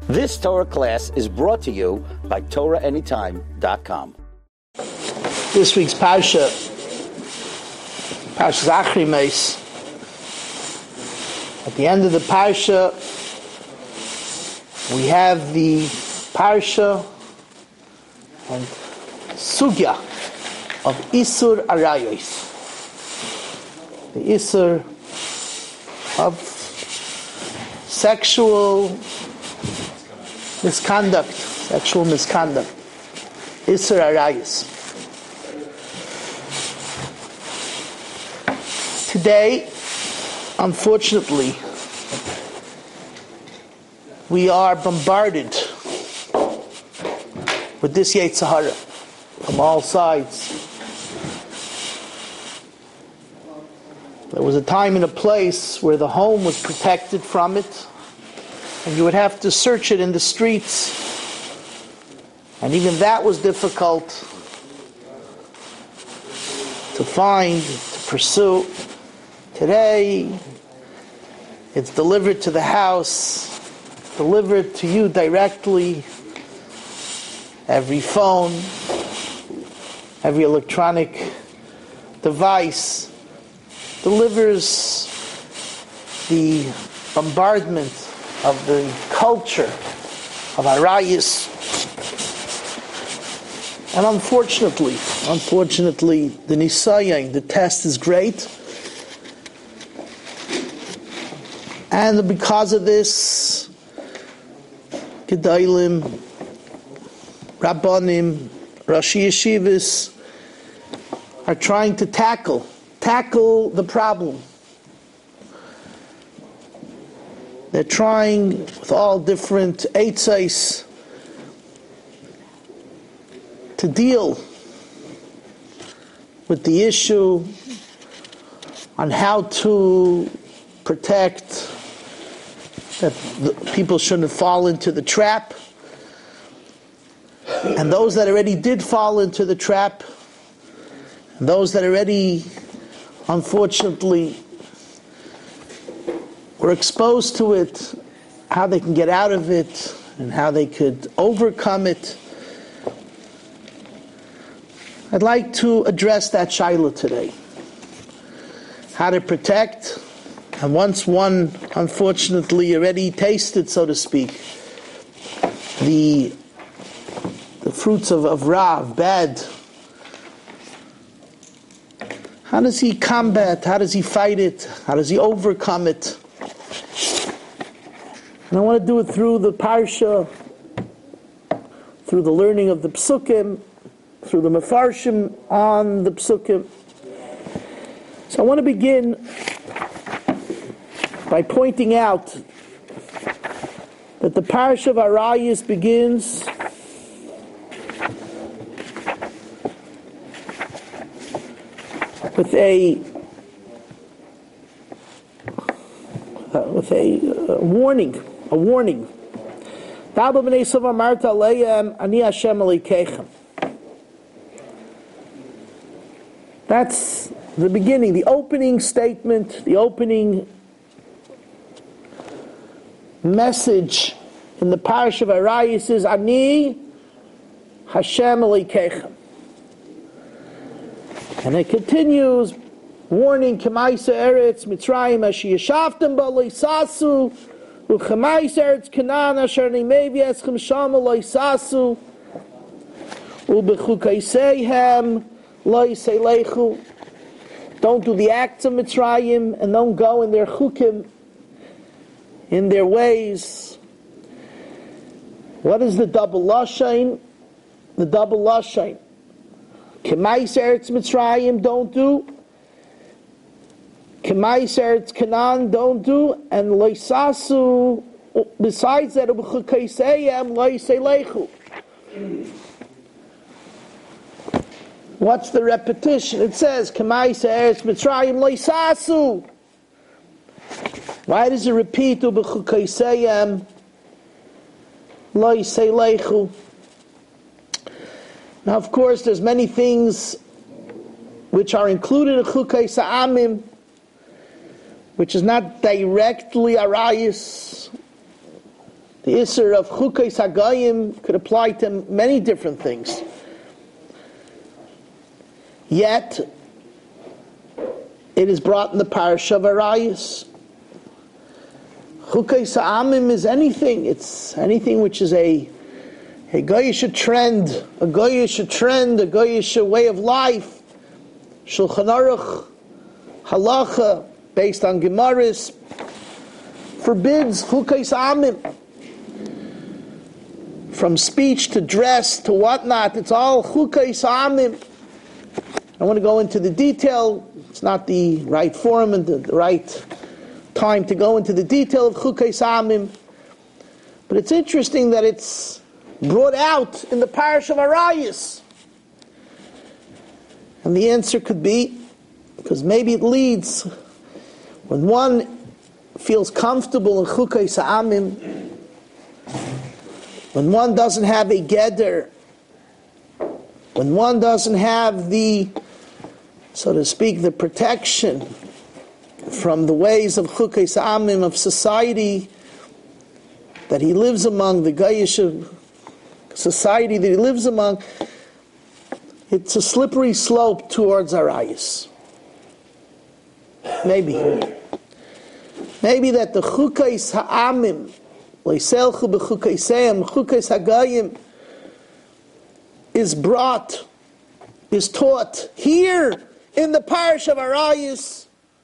This Torah class is brought to you by TorahAnytime.com. This week's Parsha Zachri Meis. At the end of the Parsha, we have the Parsha and Sugya of Isur Arayos. The Isur of sexual misconduct. Isur Arayos. Today, unfortunately, we are bombarded with this Yetzer Hara from all sides. There was a time and a place where the home was protected from it, and you would have to search it in the streets, and even that was difficult to find, to pursue. Today, it's delivered to the house, delivered to you directly. Every phone, every electronic device delivers the bombardment of the culture of Arayos. And unfortunately, the Nisayan, the test is great. And because of this, Gedalim, Rabbanim, Rashi Yeshivas are trying to tackle the problem. They're trying with all different eitzais to deal with the issue on how to protect that people shouldn't fall into the trap, and those that already did fall into the trap, and those that already, unfortunately, were exposed to it, how they can get out of it, and how they could overcome it. I'd like to address that shaila today. How to protect. And once one, unfortunately, already tasted, so to speak, the fruits of Rav, bad, how does he combat? How does he fight it? How does he overcome it? And I want to do it through the Parsha, through the learning of the Psukim, through the Mefarshim on the Psukim. So I want to begin by pointing out that the Parsha of Arayos begins with a warning. That's the beginning, the opening statement, the opening message in the Parsha of Arayos is Ani Hashem Elokeichem. And it continues, warning, K'maisa Eretz Mitzrayim Asher Yeshavtem Bo Lo Yisasu, U'K'maisa Eretz Canaan Asher Ani Mevi Eschem Shama Lo Yisasu, U'B'chukaiseihem Lo Yiseilechu. Don't do the acts of Mitzrayim, and don't go in their chukim, in their ways. What is the double lashain? The double lashain. K'mais Eretz Mitzrayim, don't do. K'mais Eretz Canaan, don't do. And loisasu, besides that, u'b'chukaiseihem lo yiseilechu. What's the repetition? It says, K'mais Eretz Mitzrayim lo yisasu. Why does it repeat, u'b'chukaiseihem lo yiseilechu? Now, of course, there's many things which are included in Chukei Sa'amim, which is not directly Arayos. The Isser of Chukos Hagayim could apply to many different things. Yet, it is brought in the Parasha of Arayos. Chukos Ha'amim is anything. It's anything which is a goyish trend, a goyish way of life. Shulchan Aruch, halacha, based on Gemaris, forbids Chukos Ha'amim. From speech to dress to whatnot, it's all Chukos Ha'amim. I want to go into the detail. It's not the right forum and the right time to go into the detail of Chukos Ha'amim. But it's interesting that it's brought out in the Parish of Arayos. And the answer could be, because maybe it leads, when one feels comfortable in Chukos Ha'amim, when one doesn't have a geder, when one doesn't have the, so to speak, the protection from the ways of Chukos Ha'amim, of society that he lives among, the Goyish society that he lives among, it's a slippery slope towards Arayos. Maybe that the Chukos Ha'amim, Leiselchu b'chukoseim, Chukos Hagayim, is brought, is taught here in the Parish of Arayos,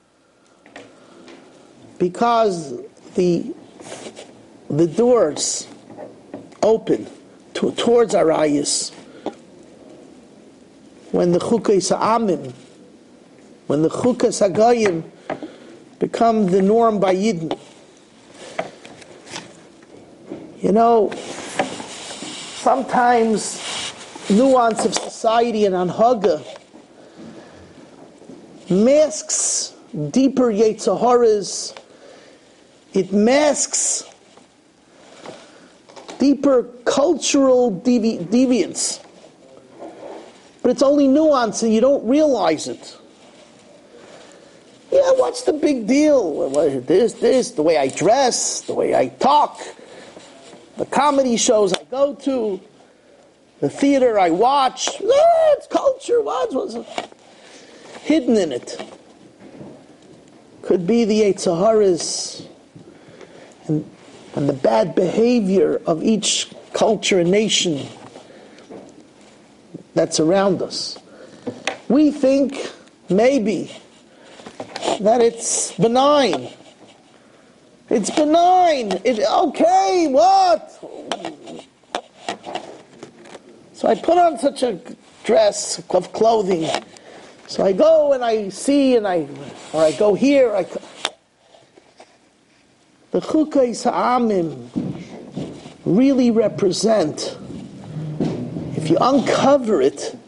because the doors open towards Arayos when the Chukos Ha'amim, when the Chukos Hagayim become the norm by Yidden. You know, sometimes nuance of society and anhaga masks deeper Yetzaharas. It masks deeper cultural deviance. But it's only nuance and you don't realize it. Yeah, what's the big deal? This, the way I dress, the way I talk, the comedy shows I go to, the theater I watch. It's culture. What's hidden in it? Could be the Yetzaharas and the bad behavior of each culture and nation that's around us. We think maybe that it's benign. It's benign. Okay, what? So I put on such a dress of clothing. So I go and I see or I go here. The Chukos Ha'amim really represent, if you uncover it,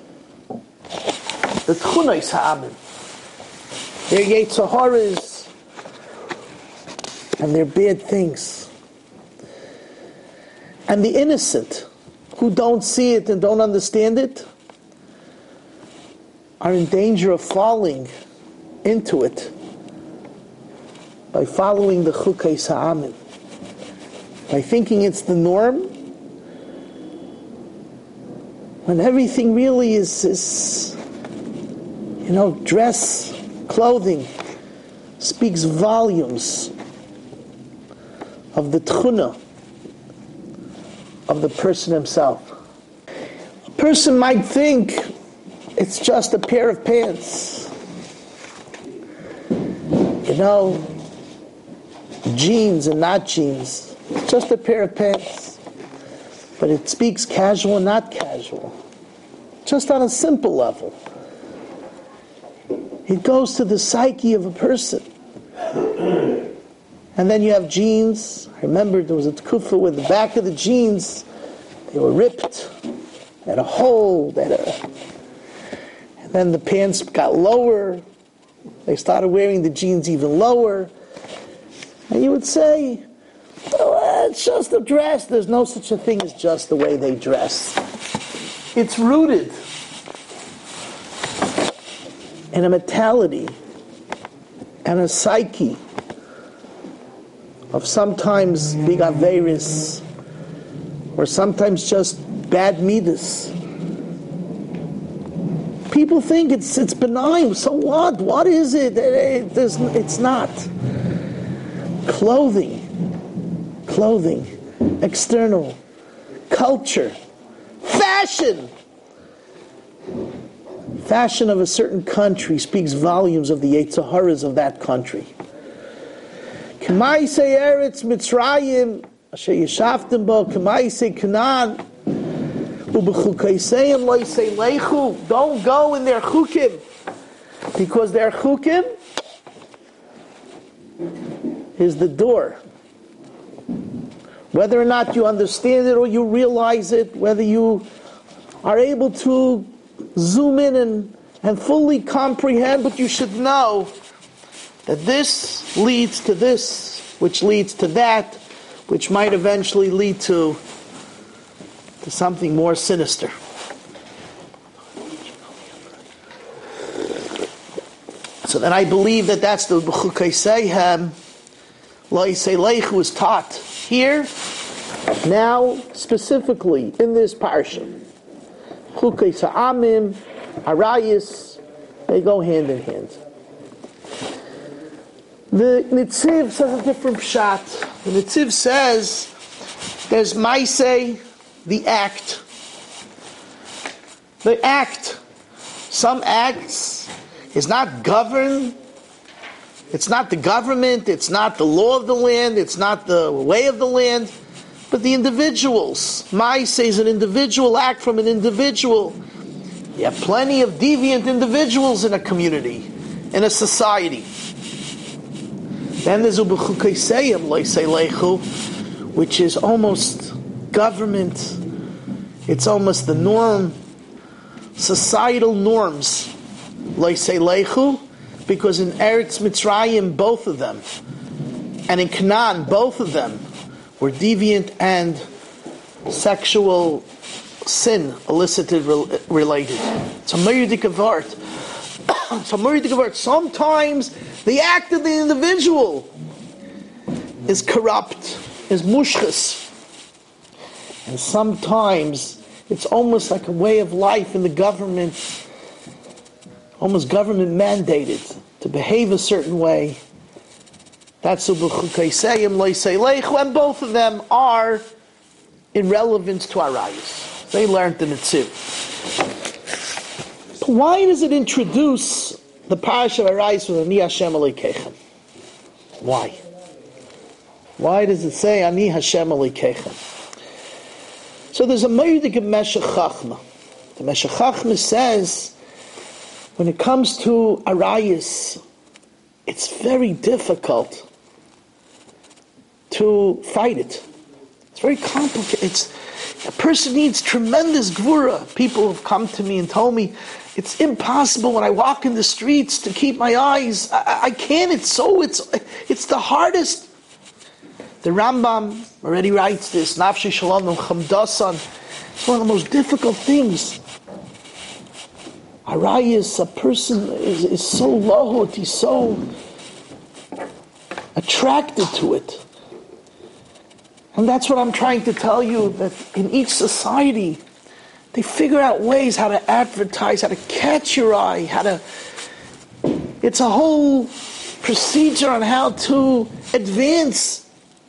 the Tchunos Ha'amim. They're Yetzaharas and they're bad things. And the innocent, who don't see it and don't understand it, are in danger of falling into it by following the Chukos Ha'amim, by thinking it's the norm, when everything really is dress, clothing, speaks volumes of the tchuna of the person himself. A person might think it's just a pair of pants. Jeans and not jeans. It's just a pair of pants. But it speaks casual and not casual. Just on a simple level. It goes to the psyche of a person. And then you have jeans. I remember there was a tkufa where the back of the jeans, they were ripped, had a hole, and then the pants got lower. They started wearing the jeans even lower. And you would say, oh, it's just a dress. There's no such a thing as just the way they dress. It's rooted in a mentality and a psyche of sometimes big averis, or sometimes just bad midas. People think it's benign. So what? What is it? It's not. Clothing, external, culture, fashion of a certain country speaks volumes of the Yetzer Haras of that country. K'maisei Eretz Mitzrayim asher yeshavtem bo, k'maisei Canaan u'b'chukeiseim lo yisei leichu. Don't go in their chukim, because their chukim is the door. Whether or not you understand it or you realize it, whether you are able to zoom in and fully comprehend, but you should know that this leads to this, which leads to that, which might eventually lead to something more sinister. So then I believe that that's the B'chukei Seihem Lo Yisei Leichu was taught here, now specifically in this parsha. Chukei Sa'amim, Arayis, they go hand in hand. The Nitziv says a different pshat. The Nitziv says there's Maisei, the act. The act. Some acts is not governed. It's not the government. It's not the law of the land. It's not the way of the land. But the individuals. Maisei is an individual act from an individual. You have plenty of deviant individuals in a community, in a society. Then there's Ubechukei Seyim Lo Yisei Leichu, which is almost government. It's almost the norm, societal norms. Lo Yisei Leichu, because in Eretz Mitzrayim, both of them, and in Canaan, both of them, were deviant and sexual sin, elicited, related. It's a meridik of art. It's a meridik of art. Sometimes the act of the individual is corrupt, is mushchas. And sometimes it's almost like a way of life in the government, almost government mandated to behave a certain way. That's Ubechukei Seyim Lo Yisei Leichu, and both of them are in relevance to Arayis. They learned the Nitziv. But why does it introduce the Parasha of Arayis with Ani Hashem Elokeichem? Why? Why does it say Ani Hashem Elokeichem? So there's a Meidik of Meshech Chachma. The Meshech Chachma says, when it comes to Arayis, it's very difficult to fight it. It's very complicated. A person needs tremendous gvura. People have come to me and told me, it's impossible when I walk in the streets to keep my eyes. I can't. It's the hardest. The Rambam already writes this. Nafshi Shalom Chamdasan. It's one of the most difficult things. Arayis, a person is so lohut, he's so attracted to it. And that's what I'm trying to tell you, that in each society, they figure out ways how to advertise, how to catch your eye, it's a whole procedure on how to advance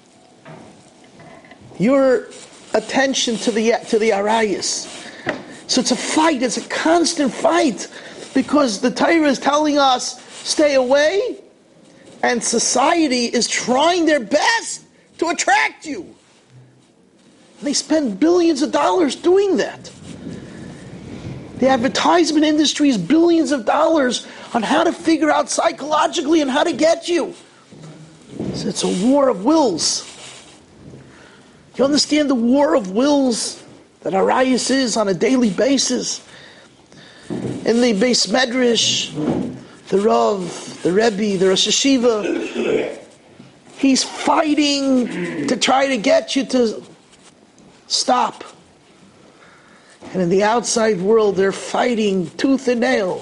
your attention to the Arayis. So it's a fight, it's a constant fight, because the Torah is telling us, stay away, and society is trying their best to attract you. They spend billions of dollars doing that. The advertisement industry is billions of dollars on how to figure out psychologically and how to get you. So it's a war of wills. You understand the war of wills that Arayis is on a daily basis? In the Beis Medrash, the Rav, the Rebbe, the Rosh Hashiva, he's fighting to try to get you to stop. And in the outside world, they're fighting tooth and nail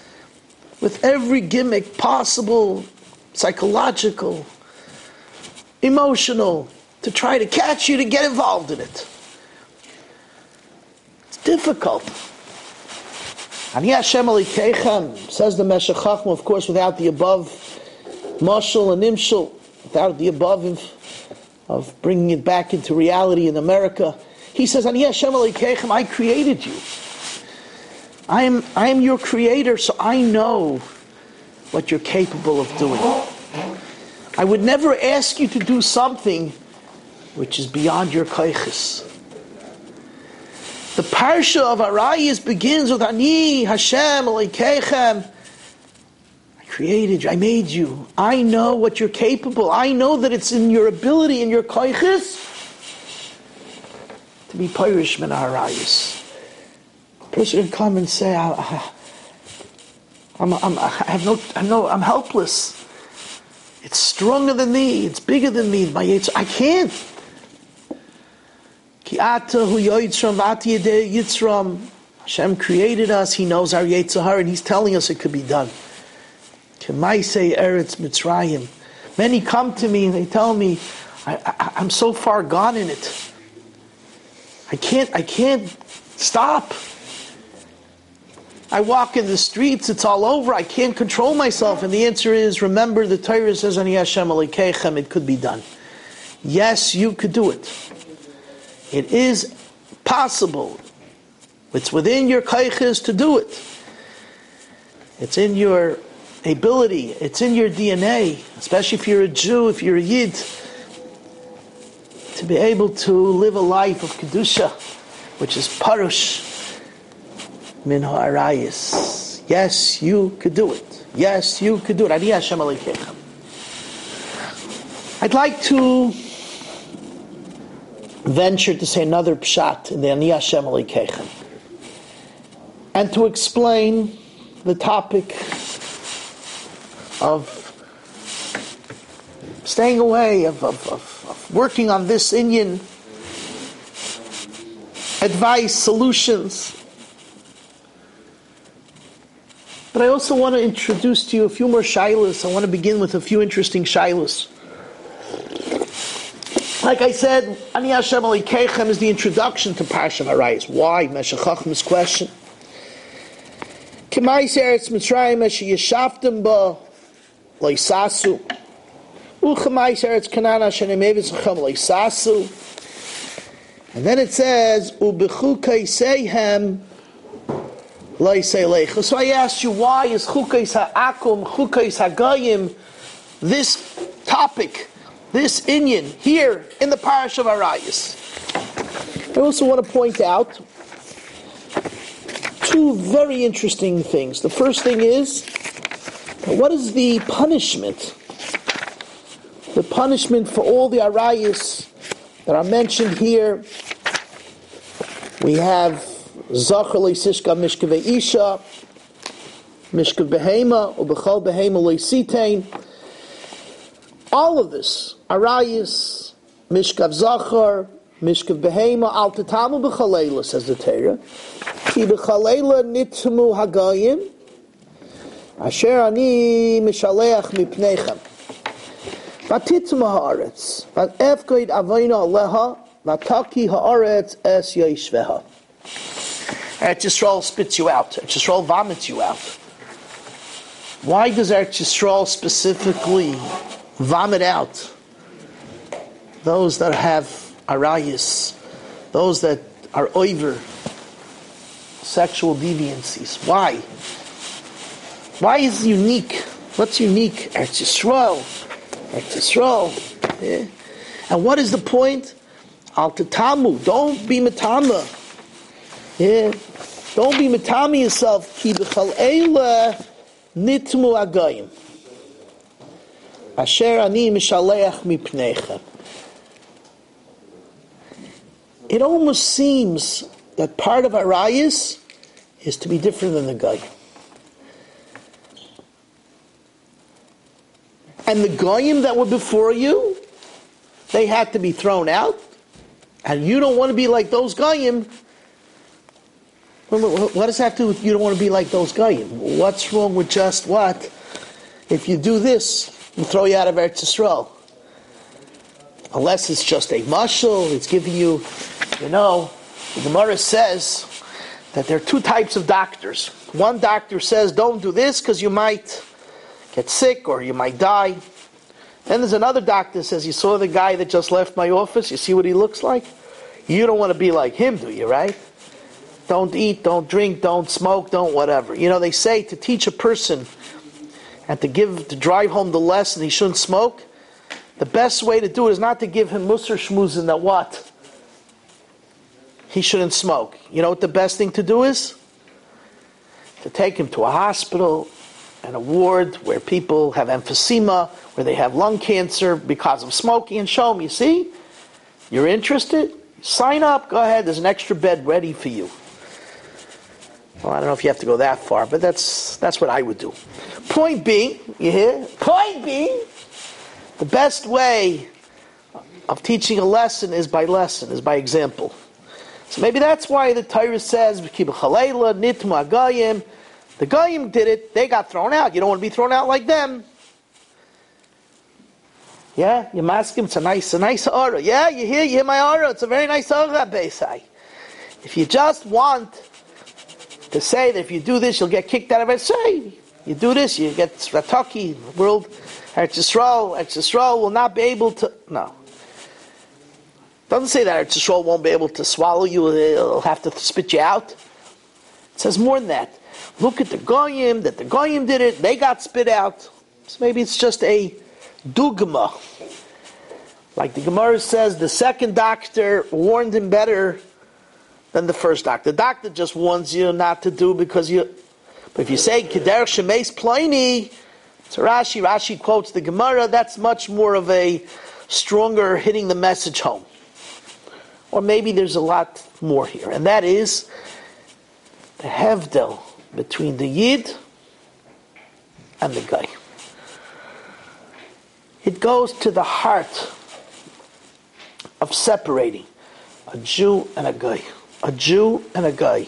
with every gimmick possible, psychological, emotional, to try to catch you to get involved in it. It's difficult. Ani Hashem Elokeichem, says the Meshech Chochmah, of course, without the above mashal and imshal, without the above of bringing it back into reality in America. He says, Ani Hashem Elokeichem, I created you. I am your creator, so I know what you're capable of doing. I would never ask you to do something which is beyond your koiches. The parsha of Arayos begins with Ani Hashem Elokeichem. I created you, I made you. I know what you're capable. I know that it's in your ability, in your koiches, to be Pirish Min Arayos. A person can come and say, I'm helpless. It's stronger than me. It's bigger than me. I can't. Hashem created us. He knows our Yetzer Hara, and He's telling us it could be done. Many come to me and they tell me, I'm so far gone in it. I can't stop. I walk in the streets, it's all over, I can't control myself. And the answer is, remember, the Torah says, Ani Hashem Elokeichem, it could be done. Yes, you could do it. It is possible. It's within your koiches to do it. It's in your ability, it's in your DNA, especially if you're a Jew, if you're a Yid, to be able to live a life of Kedusha, which is Parush Min Ha'arayis. Yes, you could do it. Yes, you could do it. Ani Hashem Elokeichem. I'd like to venture to say another pshat in the Ani Hashem Elokeichem, and to explain the topic of staying away, of working on this inyan, advice, solutions. But I also want to introduce to you a few more shilas. I want to begin with a few interesting shilas. Like I said, Ani Hashem Elokeichem is the introduction to Parshat Arayos. Why? Meshech Chochmah's question. K'mais Eretz Mitzrayim asher yeshavtem ba lo yisasu, u'k'mais Eretz Canaan asher nemeves lechem lo yisasu. And then it says, u'b'chukei seihem lo yisei lecha. So I asked you, why is Chukos Ha'akum, Chukos Hagayim, this topic, this inyan, here in the Parish of Arayos? I also want to point out two very interesting things. The first thing is, what is the punishment? The punishment for all the Arayos that are mentioned here. We have Zachar leisishka mishkav isha, mishkav behema, or bechal behema leisitein. All of this, Arayos, mishkav Zachar, mishkav behema, al tatamu b'chalela, says the Torah. Ki b'chalela nitmu hagayim, asher ani mishaleach mipneichem. Vatitmu haaretz, vatefkoid avayna aleha, vataki haaretz es yishveha. Eretz Yisrael spits you out. Eretz Yisrael vomits you out. Why does Eretz Yisrael specifically vomit out those that have Arayos, those that are over sexual deviancies? Why? Why is it unique? What's unique? Eretz Yisrael. Eretz Yisrael. Yeah. And what is the point? Al tatamu. Don't be metama. Yeah. Don't be metami yourself. Ki b'chal eila nitmu agayim. Asher ani mishaleach mipneicha. It almost seems that part of Arayos is to be different than the Goyim. And the Goyim that were before you, they had to be thrown out. And you don't want to be like those Goyim. What does that have to do with you don't want to be like those Goyim? What's wrong with just what? If you do this, we'll throw you out of Eretz Yisrael. unless it's just a mashal, it's giving you, the Gemara says that there are two types of doctors. One doctor says, don't do this because you might get sick or you might die. Then there's another doctor that says, you saw the guy that just left my office? You see what he looks like? You don't want to be like him, do you, right? Don't eat, don't drink, don't smoke, don't whatever. They say to teach a person and to drive home the lesson he shouldn't smoke, the best way to do it is not to give him musar shmuzin that what? He shouldn't smoke. You know what the best thing to do is? To take him to a hospital, an ward where people have emphysema, where they have lung cancer because of smoking, and show them, you see? You're interested? Sign up, go ahead, there's an extra bed ready for you. Well, I don't know if you have to go that far, but that's what I would do. Point being, you hear? Point being, the best way of teaching a lesson is by example. So maybe that's why the Torah says, the Goyim did it, they got thrown out. You don't want to be thrown out like them. Yeah, you ask him, it's a nice aura. Yeah, you hear my aura, it's a very nice aura, Beisai. If you just want to say that if you do this, you'll get kicked out of it, say, you do this, you get Rataki, the world, Eretz Yisrael will not be able to, no. Doesn't say that Eretz Yisrael won't be able to swallow you, it'll have to spit you out. It says more than that. Look at the Goyim did it, they got spit out. So maybe it's just a dugma. Like the Gemara says, the second doctor warned him better than the first doctor. The doctor just warns you not to do but if you say, Keder Shemeis Pliny, so Rashi quotes the Gemara, that's much more of a stronger hitting the message home. Or maybe there's a lot more here, and that is the Hevdel between the Yid and the Guy. It goes to the heart of separating a Jew and a Guy. A Jew and a Guy.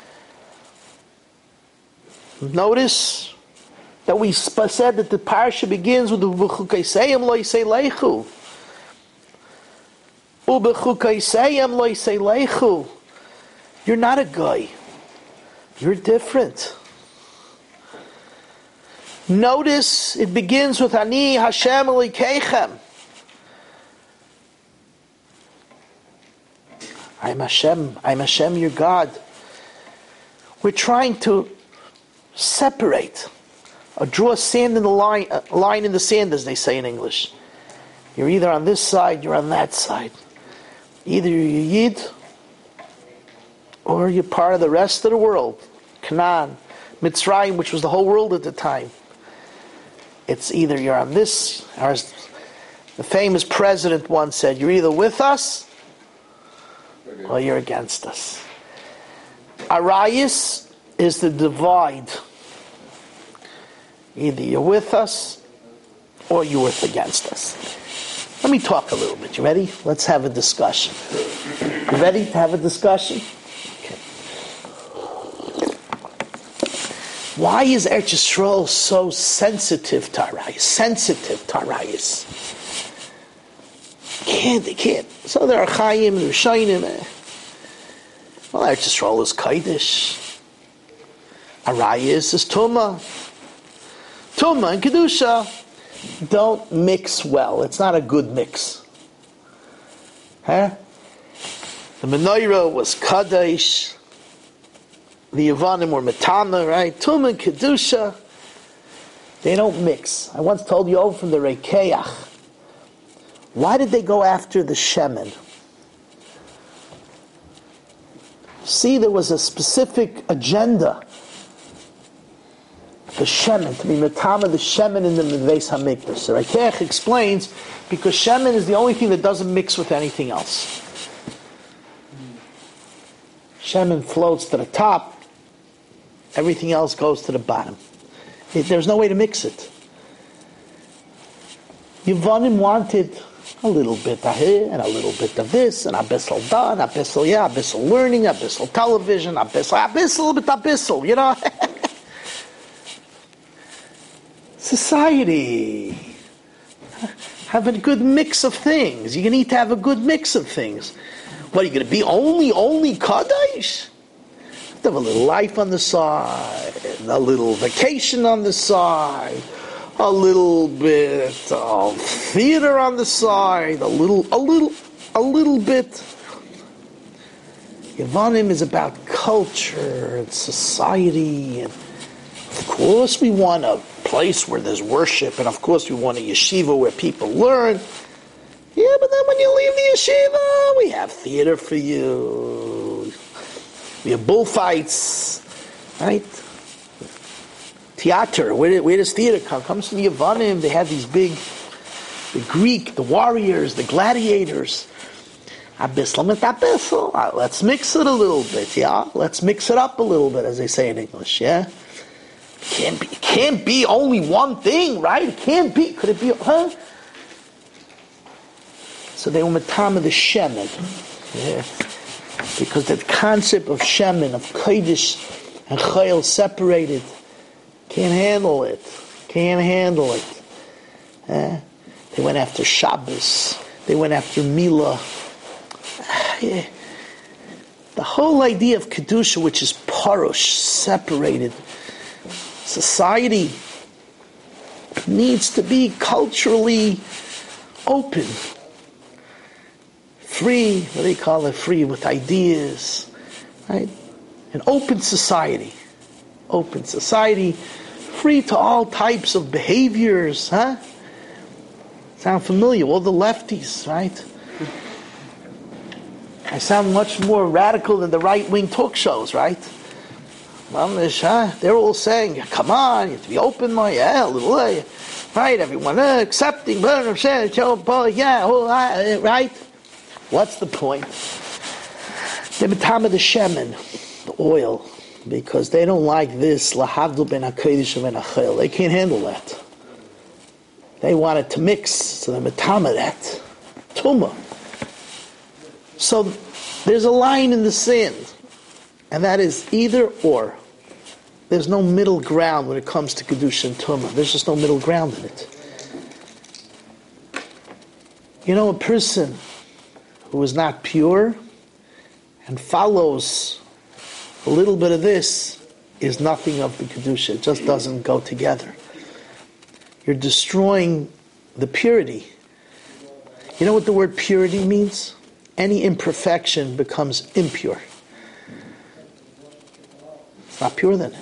Notice that we said that the parsha begins with the B'chukaysayim lo yisei leichu. U'b'chukaysayim lo yisei leichu. You're not a Guy. You're different. Notice it begins with Ani Hashem Elokeichem. I'm Hashem, your God. We're trying to separate, or draw sand in the line, a line in the sand, as they say in English. You're either on this side, you're on that side. Either you're Yid, or you're part of the rest of the world. Canaan, Mitzrayim, which was the whole world at the time. It's either you're on this, or as the famous president once said, you're either with us, or you're against us. Arayis is the divide. Either you're with us, or you're against us. Let me talk a little bit. You ready? Let's have a discussion. You ready to have a discussion? Okay. Why is Eretz Yisrael so sensitive to Arayis? They can't. So there are Chayim and Rishayim. Well, Eretz Yisrael is Kaidish. Arayis is Tumah. Tumah and Kedusha don't mix well. It's not a good mix. The menorah was Kadesh. The Yavanim were Metana, right? Tumah and Kedusha, they don't mix. I once told you over from the Rekeach, why did they go after the Shemen? See, there was a specific agenda. The Shemen, to be Metama, the Shemen in the Medveis HaMikdash. So Rekeach explains, because Shemen is the only thing that doesn't mix with anything else. Shemen floats to the top, everything else goes to the bottom. There's no way to mix it. Yevonim wanted a little bit of here, and a little bit of this, and a bissel da, and a bissel learning, a bissel television, a bissel, you know. Society. Have a good mix of things. You need to have a good mix of things. What, are you going to be only Kaddish? Have a little life on the side, a little vacation on the side, a little bit of theater on the side, a little bit. Yevanim is about culture and society, and of course we want a place where there's worship, and of course we want a yeshiva where people learn. Yeah, but then when you leave the yeshiva, we have theater for you. We have bullfights, right? Theater. Where does theater come? It comes from the Yevanim. They had these big, the Greek, the warriors, the gladiators. Abyssal mit abyssal. Let's mix it a little bit, yeah? Let's mix it up a little bit, as they say in English, yeah? It can't be only one thing, right? It can't be. Could it be, huh? So they were matama the shemen. Yeah. Because that concept of shemen, of kodesh and chayil separated, can't handle it. They went after Shabbos. They went after Milah. Yeah. The whole idea of kedusha, which is parush, separated, society needs to be culturally open. Free, what do they call it? Free with ideas, right? An open society. Free to all types of behaviors, huh? Sound familiar? All the lefties, right? I sound much more radical than the right-wing talk shows, right? They're all saying, come on, you have to be open-minded, right? Everyone accepting, right? What's the point? They're matama the shemen, the oil, because they don't like this lahavdul ben hakodesh ben hachayil. They can't handle that. They want it to mix, so they're matama that tumah. So there's a line in the sand, and that is either or. There's no middle ground when it comes to kedusha and tumah. There's just no middle ground in it. You know, a person who is not pure and follows a little bit of this is nothing of the kedusha. It just doesn't go together. You're destroying the purity. You know what the word purity means? Any imperfection becomes impure. It's not pure then.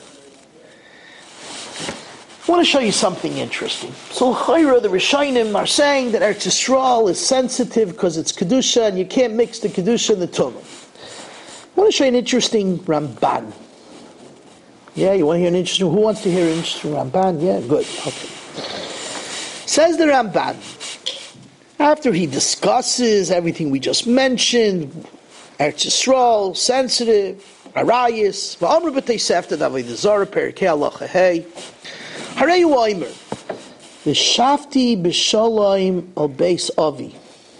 I want to show you something interesting. So, the Rishonim are saying that Eretz Yisrael is sensitive because it's Kedusha and you can't mix the Kedusha and the Tumah. I want to show you an interesting Ramban. Yeah, you want to hear an interesting... Who wants to hear an interesting Ramban? Yeah, good. Okay. Says the Ramban, after he discusses everything we just mentioned, Eretz Yisrael, sensitive, Arayis, V'amr b'tei sefta d'avodah zarah, perikei halacha hey, Harei Oimer, V'shafti b'shalayim al beis avi,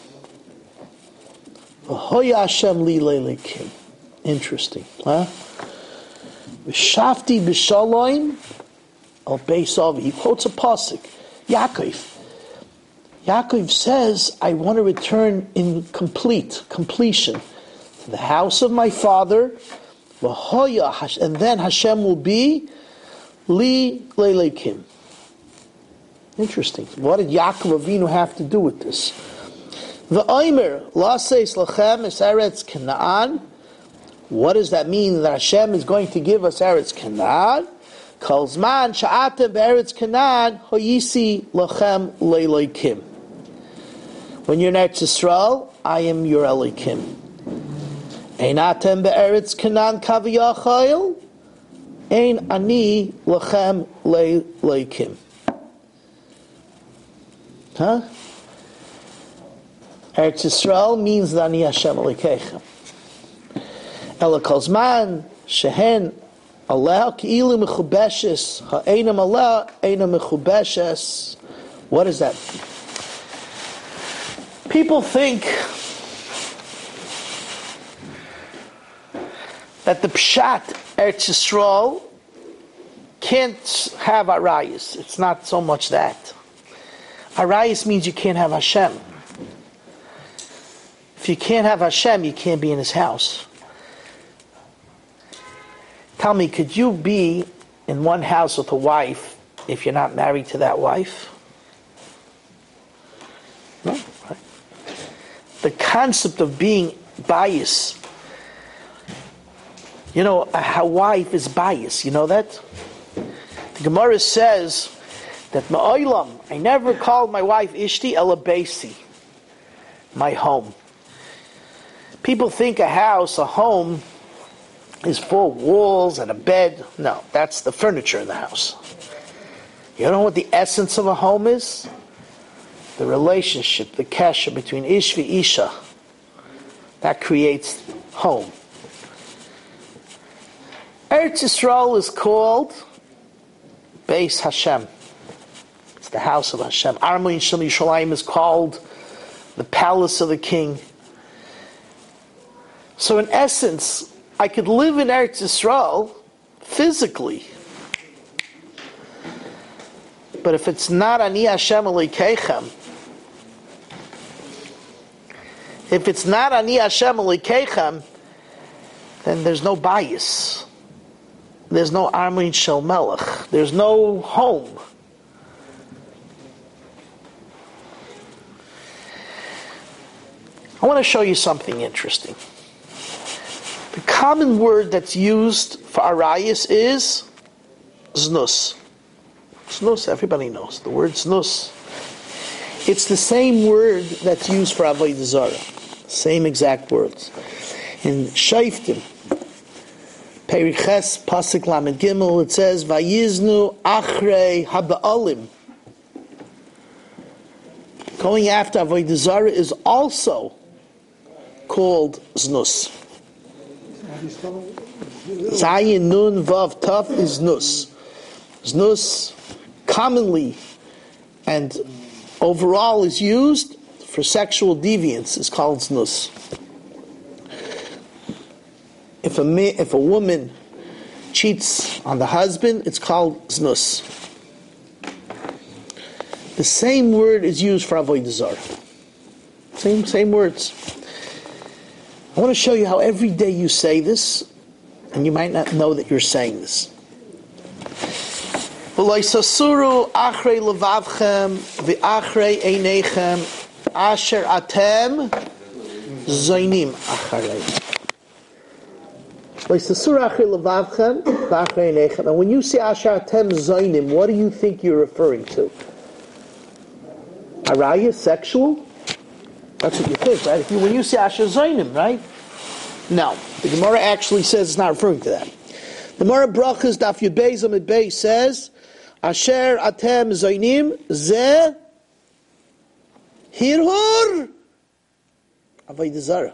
V'hoya Hashem li leilikim. Interesting, huh? V'shafti b'shalayim al beis avi. He quotes a pasuk, Yaakov says, I want to return in completion to the house of my father, and then Hashem will be Li Leileikim. Interesting. What did Yaakov Avinu have to do with this? The Omer, Laseis Lachem is Eretz Canaan. What does that mean that Hashem is going to give us Eretz Canaan? Kolzman Sha'atem Be'eretz Canaan Hoyisi Lachem Leileikim. When you're in Eretz Yisrael, I am your Elokim. Einatem be'eretz Canaan kaviyachayil, ein ani lachem leikim. Huh? Eretz Yisrael means that ani Hashem Elokeichem. Ela kolzman shehen aleh ki'ilu mechubeshes ha'einam aleh einam mechubeshes. What does that mean? People think that the Pshat Eretz Yisrael can't have Arayis. It's not so much that. Arayis means you can't have Hashem. If you can't have Hashem, you can't be in His house. Tell me, could you be in one house with a wife if you're not married to that wife? No, right? The concept of being biased. You know, a wife is biased. You know that? The Gemara says that Ma'olam, I never called my wife Ishti Ela Beisi, my home. People think a house, a home, is four walls and a bed. No, that's the furniture in the house. You know what the essence of a home is? The relationship, the kesher between Ish and Isha. That creates home. Eretz Yisrael is called Beis Hashem. It's the house of Hashem. Armon Shel Yerushalayim is called the palace of the king. So in essence, I could live in Eretz Yisrael physically, but if it's not Ani Hashem Elokeichem, if it's not Ani Hashem Elokeichem, then there's no bias. There's no Armon Shel Melech. There's no home. I want to show you something interesting. The common word that's used for arayis is znus. Znus, everybody knows the word znus. It's the same word that's used for avodah zarah. Same exact words. In Shoftim, Periches Pasuk Lamed Gimel, it says, "Vayiznu achrei haba'alim." Going after avodah zarah is also called znus. Zayin Nun Vav Tav is znus. Znus commonly and overall is used for sexual deviance. Is called znus. If a woman cheats on the husband, it's called znus. The same word is used for avodah zarah. Same words. I want to show you how every day you say this, and you might not know that you're saying this. V'loisasuru achrei levavchem v'achrei einechem asher atem zoinim acharei. V'loisasuru achrei levavchem v'achrei einechem. And when you say asher atem zoinim, what do you think you're referring to? Araya, sexual? That's what you think, right? When you say Asher Zaynim, right? No. The Gemara actually says it's not referring to that. The Gemara Brachas Daf Yud Beis Amud Beis says, Asher Atem Zaynim Ze Hirhur Avodah Zarah.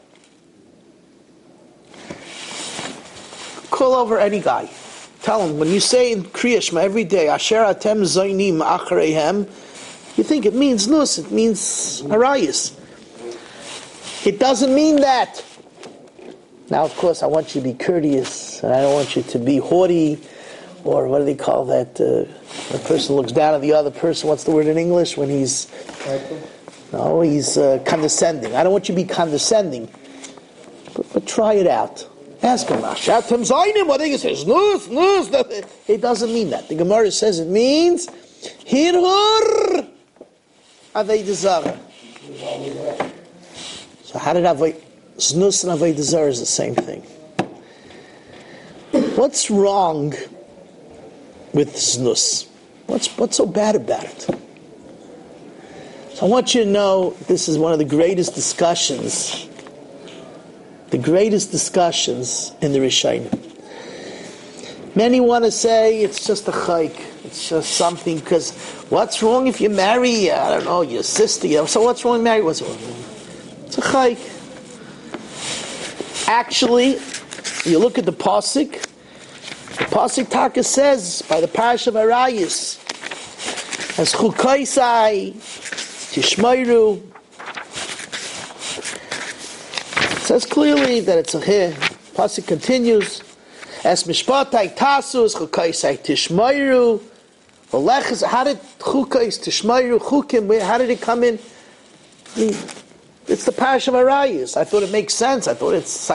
Call over any guy. Tell him, when you say in Kriya Shema every day, Asher Atem Zaynim Achareihem, you think it means nus, it means arayis. It doesn't mean that. Now, of course, I want you to be courteous, and I don't want you to be haughty, or what do they call that? When a person looks down on the other person. What's the word in English? When he's condescending. I don't want you to be condescending, but try it out. Ask him, what do you say? Nus. It doesn't mean that. The Gemara says it means hirhur avodah zarah. So how did znus and avodah zarah is the same thing? What's wrong with znus? What's so bad about it? So I want you to know this is one of the greatest discussions in the Rishonim. Many want to say it's just a chayk. It's just something, because what's wrong if you marry, I don't know, your sister? So what's wrong with marry? What's wrong? It's a chayk. Actually, you look at the pasuk. The pasuk Taka says by the parish of Arayis, as chukaisai tishmeiru. It says clearly that it's a here. Pasuk continues. As mishpatai tasus chukaisai tishmeiru. How did Chukais, Tishmayu, Chukim, how did it come in? It's the Parsha of Arayos. I thought it makes sense. I thought it's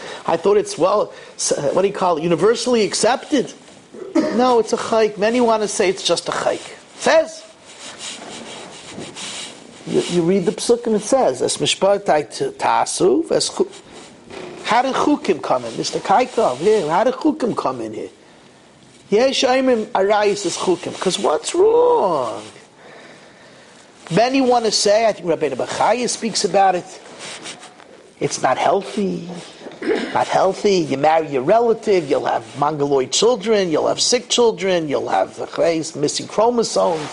what do you call it? Universally accepted. No, it's a chayk. Many want to say it's just a chayk. It says. You read the psuk and it says, "Es mishpatai tasu." How did Chukim come in, Mr. Kaikov? Here, how did Chukim come in here? Yesh Aimim Arayos is Chukim. Because what's wrong? Many want to say, I think Rabbeinu Bechaya speaks about it, it's not healthy. Not healthy. You marry your relative, you'll have mongoloid children, you'll have sick children, you'll have missing chromosomes.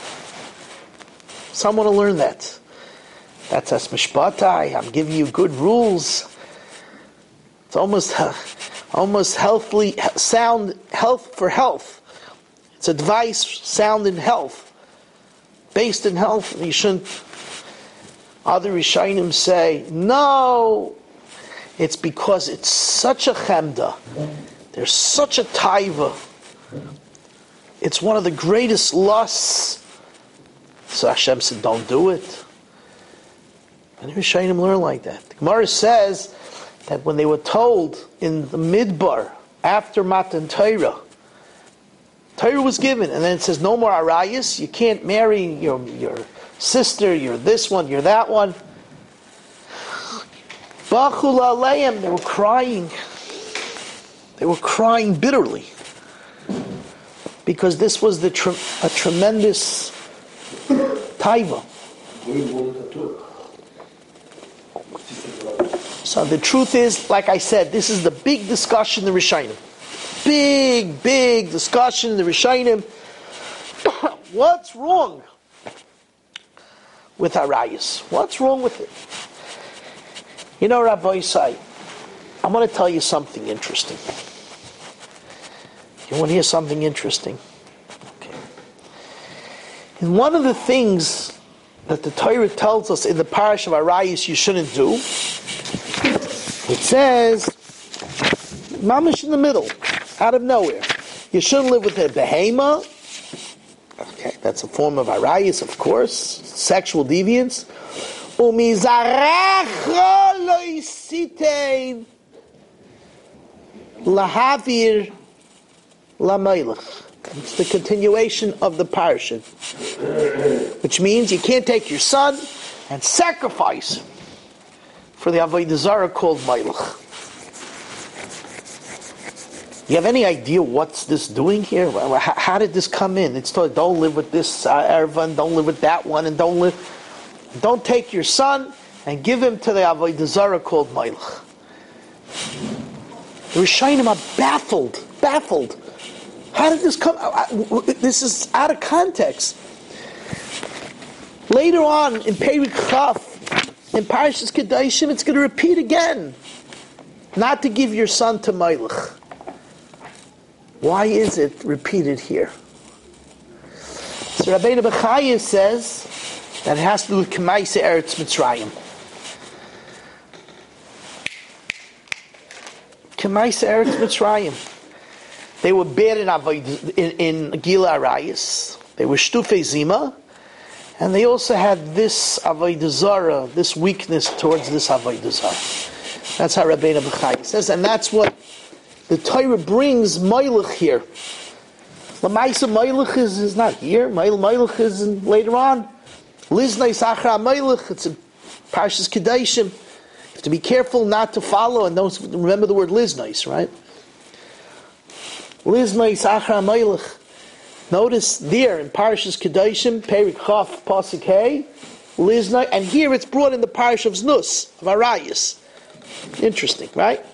Some want to learn that. That's as mishpatai. I'm giving you good rules. It's almost healthily sound health for health. It's advice sound in health. Based in health, you shouldn't. Other Rishonim say, no, it's because it's such a chemda. There's such a taiva. It's one of the greatest lusts. So Hashem said, don't do it. And Rishonim learn like that. The Gemara says that when they were told in the Midbar, after Matan Torah, Torah was given, and then it says no more arayos. You can't marry your sister. You're this one. You're that one. Bachul aleim. They were crying. They were crying bitterly because this was a tremendous taiva. So the truth is, like I said, this is the big discussion in the Rishonim. Big discussion in the Rishonim. What's wrong with Arayos? What's wrong with it? You know, Rabbi Isai, I want to tell you something interesting. You want to hear something interesting? Okay. And one of the things that the Torah tells us in the parish of Arayos you shouldn't do, it says, mamish in the middle, out of nowhere. You shouldn't live with a behema. Okay, that's a form of arayos, of course. Sexual deviance. Umizarecha loisitein lahavir lamelech. It's the continuation of the parasha, which means you can't take your son and sacrifice for the avodah zarah called melech. You have any idea what's this doing here? How did this come in? It's told, don't live with this erva, and don't live with that one, and don't take your son and give him to the avodah zarah called melech. The Rishonim are baffled. How did this come? This is out of context. Later on in Perik Chaf, in Parashas Kedoshim, it's going to repeat again. Not to give your son to melech. Why is it repeated here? So Rabbeinu Bechaya says that it has to do with Kemaisa Eretz Mitzrayim. Kemaisa Eretz Mitzrayim. They were bad in Gila Arayos. They were Shtufei Zima. And they also had this Avodah Zarah, this weakness towards this Avodah Zarah. That's how Rabbeinu Bechaya says. And that's what the Torah brings Melech here. L'maisa Melech is not here. Melech is later on. Liznai Sachra Melech. It's in Parshas Kedoshim. You have to be careful not to follow and don't remember the word Liznais, right? Liznai Sachra Melech. Notice there in Parshas Kedoshim, Perik Chaf Pasuk Hey, Liznai, and here it's brought in the Parish of Znus of Arayos. Interesting, right?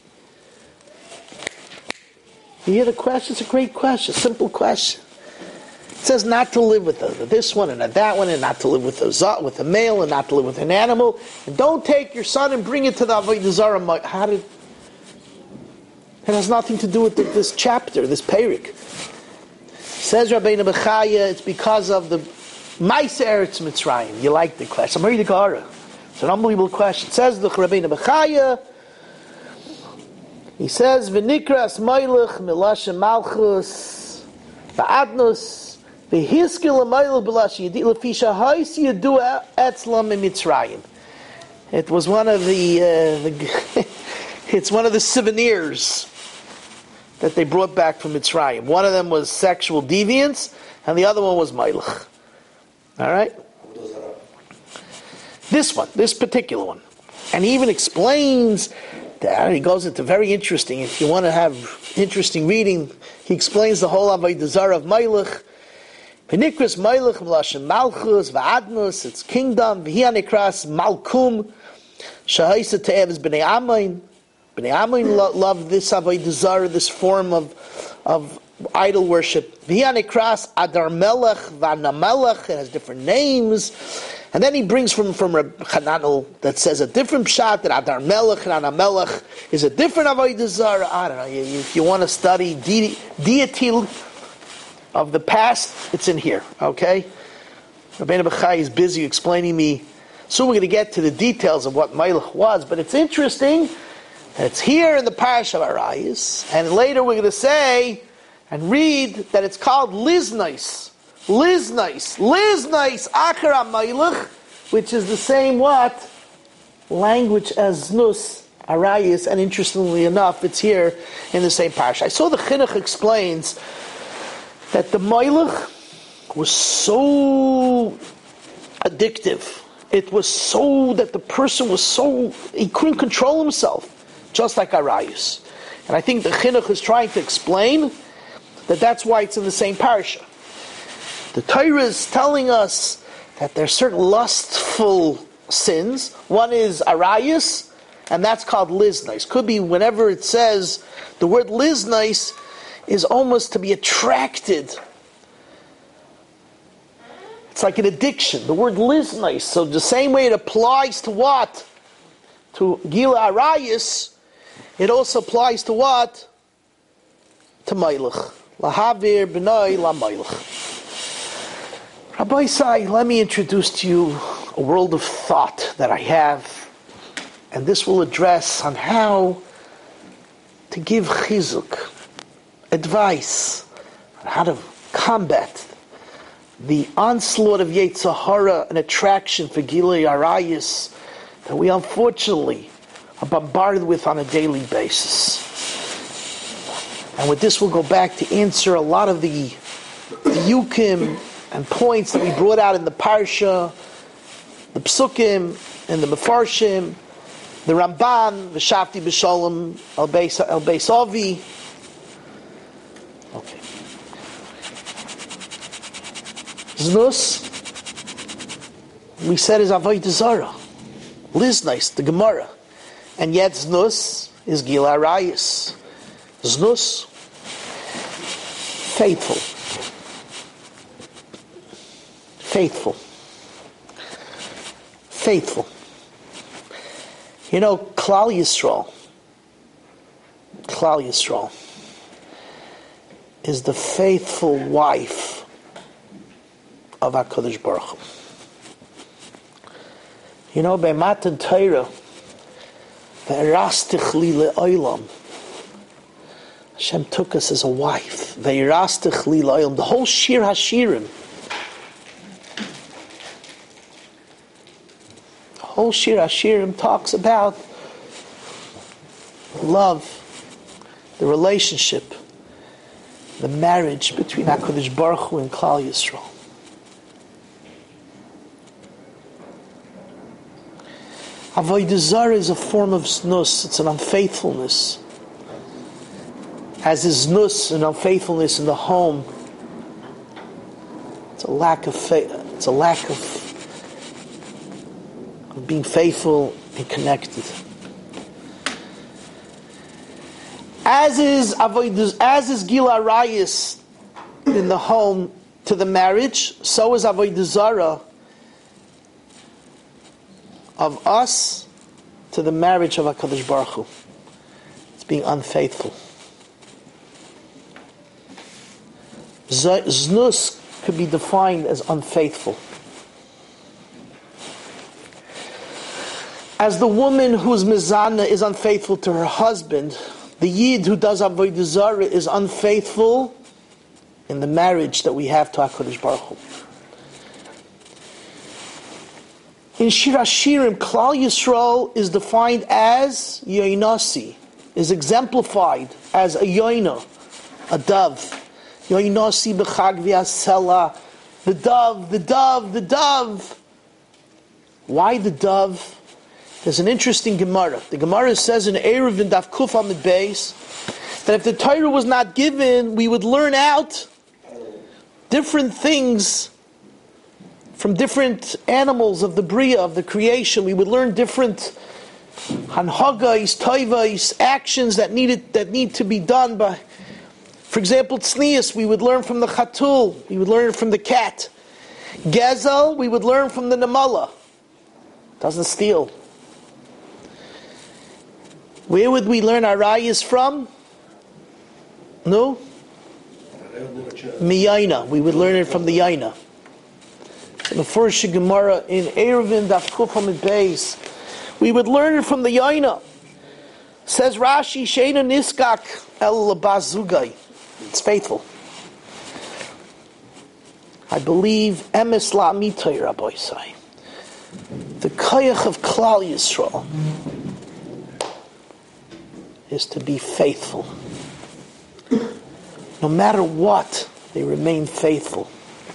You hear the question? It's a great question, simple question. It says not to live with this one and that one, and not to live with a male, and not to live with an animal, and don't take your son and bring it to the Avodah Zarah. How did? It has nothing to do with this chapter, this Perik. Says Rabbeinu Bechaya, it's because of the Ma'aseh Eretz Mitzrayim. You like the question? I'm reading the Gemara. It's an unbelievable question. It says the Rabbeinu Bechaya. He says, "V'nikras Melech milashem Malchus ba'adnus V'hiskil amayla b'lash yidi l'fisha ha'is yidua etzlam mitzrayim. It was one of the it's one of the souvenirs that they brought back from Mitzrayim. One of them was sexual deviance, and the other one was Mailach. All right? This particular one. And he even explains that. He goes into very interesting, if you want to have interesting reading, he explains the whole Avodah Zarah of Mailach. V'nikras Mailach m'lashem Malchus v'adnus, it's kingdom. V'hianikras Malkum, Shahaisa Te'ev is B'nei Amoin. B'nei Amoin loved this Avodah Zarah, this form of idol worship. V'hianikras Adar Melech v'Ana Melech, it has different names. And then he brings from Reb Chananel that says a different pshat, that Adar Melech and Ana Melech is a different Avodah Zarah. I don't know, if you want to study deity of the past, it's in here, okay? Rabbeinu Bechai is busy explaining me. Soon we're going to get to the details of what Melech was, but it's interesting that it's here in the Parasha of Arayos, and later we're going to say and read that it's called Liznais. Liznais, Achar HaMelech, which is the same what? Language as Znus, Arayos, and interestingly enough, it's here in the same Parasha. I saw the Chinuch explains that the Melech was so addictive. It was so that the person was so, he couldn't control himself, just like Arayos. And I think the Chinuch is trying to explain that that's why it's in the same Parasha. The Torah is telling us that there are certain lustful sins. One is Arayos, and that's called Liznais. Could be whenever it says, the word Liznais is almost to be attracted. It's like an addiction. The word Liznais. So the same way it applies to what? To Gila Arayos, it also applies to what? To Melech. Lahavir b'nai la Melech. Rabbi Isai, let me introduce to you a world of thought that I have, and this will address on how to give chizuk, advice, on how to combat the onslaught of Yetzer Hara, an attraction for Gilui Arayos that we unfortunately are bombarded with on a daily basis. And with this we'll go back to answer a lot of the yukim and points that we brought out in the Parsha, the Psukim, and the Mefarshim, the Ramban, the Shafti B'Shalom, El Beis Avi. Okay. Znus, we said, is Avodah Zarah. Liznais, the Gemara. And yet Znus is Gila Arayos. Znus, faithful. You know, Klal Yisrael is the faithful wife of HaKadosh Baruch Hu. You know, by Matan Torah, Ve'erastich li le'olam, Hashem took us as a wife. Ve'erastich li le'olam. The whole Shir HaShirim, whole Shir HaShirim talks about love, the relationship, the marriage between HaKadosh Baruch Hu and Klal Yisrael. Avodah Zarah is a form of znus. It's an unfaithfulness. As is znus, an unfaithfulness in the home. It's a lack of faith. It's a lack of being faithful and connected. As is Gila Arayos in the home to the marriage, so is Avodah Zarah of us to the marriage of HaKadosh Baruch Hu. It's being unfaithful. Znus could be defined as unfaithful. As the woman whose mizana is unfaithful to her husband, the yid who does Avodah Zarah is unfaithful in the marriage that we have to HaKadosh Baruch Hu. In Shir HaShirim, Klal Yisrael is defined as Yoinasi, is exemplified as a Yoina, a dove. Yoinasi b'chag v'asela, the dove, the dove, the dove. Why the dove? There's an interesting Gemara. The Gemara says in Erev in Daf Kuf Amid Beis that if the Torah was not given, we would learn out different things from different animals of the Bria, of the creation. We would learn different hanhagais, toivais, actions that need to be done by. For example, tznius, we would learn from the chatul, we would learn from the cat. Gezel, we would learn from the namala. Doesn't steal. Where would we learn our rayas from? No? Miyaina. We would learn it from the yaina. The first Gemara in Eruvin Daf Kuf Hamid Beis, we would learn it from the yaina. Says Rashi, Sheina Niskak El Bazugai. It's faithful. I believe Emes La'mitay Rabbi Say. The Kayach of Klal Yisrael is to be faithful. No matter what, they remain faithful.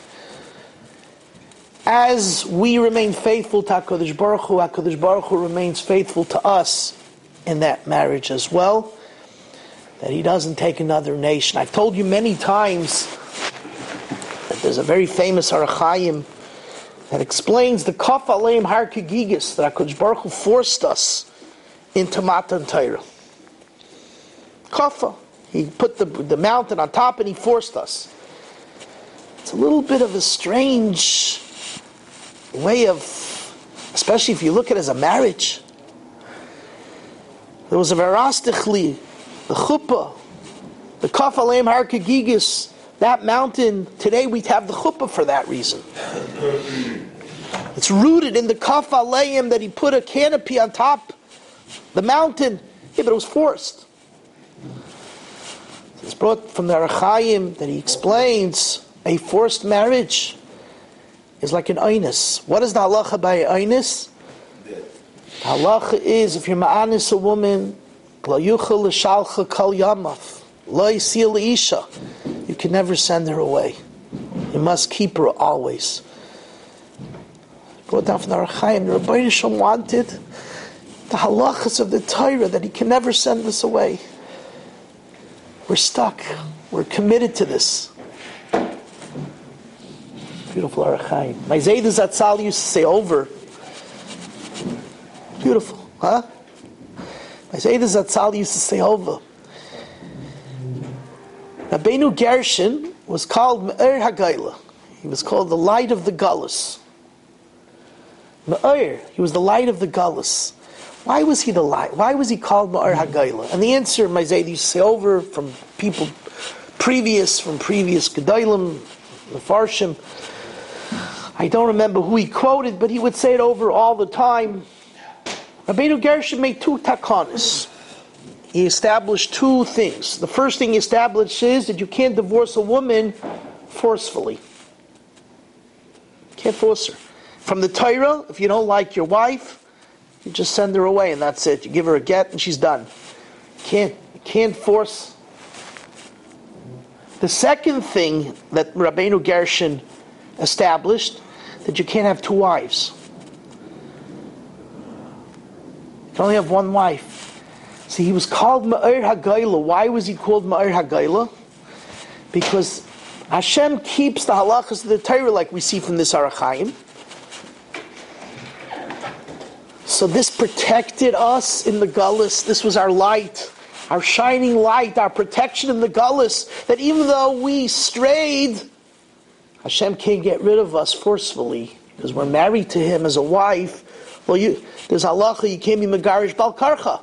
As we remain faithful to HaKadosh Baruch Hu remains faithful to us in that marriage as well, that He doesn't take another nation. I've told you many times that there's a very famous Har Chaim that explains the Kaf Aleim Har Kegigis, that HaKadosh Baruch Hu forced us into Matan Torah. Kafa. He put the mountain on top and He forced us. It's a little bit of a strange way of, especially if you look at it as a marriage. There was a Verastichli, the Chuppah, the Kaf Aleim Har Kegigis, that mountain. Today we have the Chuppah for that reason. It's rooted in the Kaf Aleim that He put a canopy on top the mountain. Yeah, but it was forced. It's brought from the Har Chaim that he explains a forced marriage is like an oinus. What is the halacha by oinus? The halacha is if you're ma'anis a woman, lo yuchel l'shalcha kol yamav, lo yisil l'isha, you can never send her away. You must keep her always. Brought down from the Har Chaim, the Rebbeinu Shalom wanted the halachas of the Torah that he can never send us away. We're stuck. We're committed to this. Beautiful Har Chaim. My Zayda Zatzal used to say over. Beautiful, huh? My Zayda Zatzal used to say over. Rabbeinu Gershon was called Me'er HaGayla. He was called the light of the Gullus. Me'er, he was the light of the Gullus. Why was he the light? Why was he called Ma'ar HaGayla? And the answer, my Zayd used to say over from people previous Gedolim, Mefarshim. I don't remember who he quoted, but he would say it over all the time. Rabbeinu Gershon made two takanas. He established two things. The first thing he established is that you can't divorce a woman forcefully. Can't force her. From the Torah, if you don't like your wife, you just send her away and that's it. You give her a get and she's done. You can't force. The second thing that Rabbeinu Gershon established, that you can't have two wives. You can only have one wife. See, he was called Ma'ir HaGayla. Why was he called Ma'ir HaGayla? Because Hashem keeps the halachas of the Torah like we see from this Har Chaim. So this protected us in the Gullus. This was our light, our shining light, our protection in the Gullus. That even though we strayed, Hashem can't get rid of us forcefully because we're married to Him as a wife. Well, there's halacha, you can't be megarish bal karcha.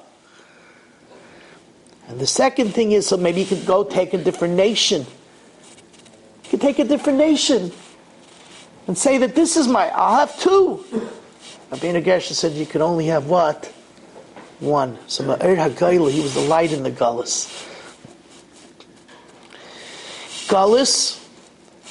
And the second thing is, so maybe you could go take a different nation. You could take a different nation and say that this is I'll have two. Rabbeinu Gershon said you could only have what? One. So Ma'ir HaGayla, he was the light in the Gullus. Gullus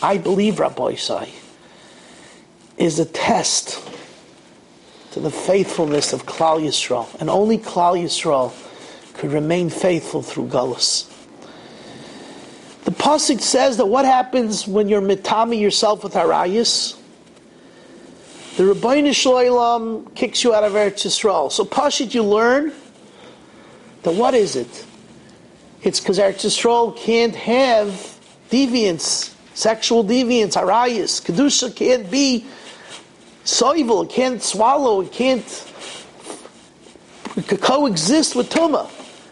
I believe, Rabbi Isai, is a test to the faithfulness of Klal Yisrael. And only Klal Yisrael could remain faithful through Galus. The Pasuk says that what happens when you're mitami yourself with Harayis? The Rebbeinu Shalom kicks you out of Eretz Yisrael. So Pashit, you learn that what is it? It's because Eretz Yisrael can't have deviance, sexual deviance, Harayis. Kedusha can't be soivel, it can't swallow, it can't coexist with Tumah.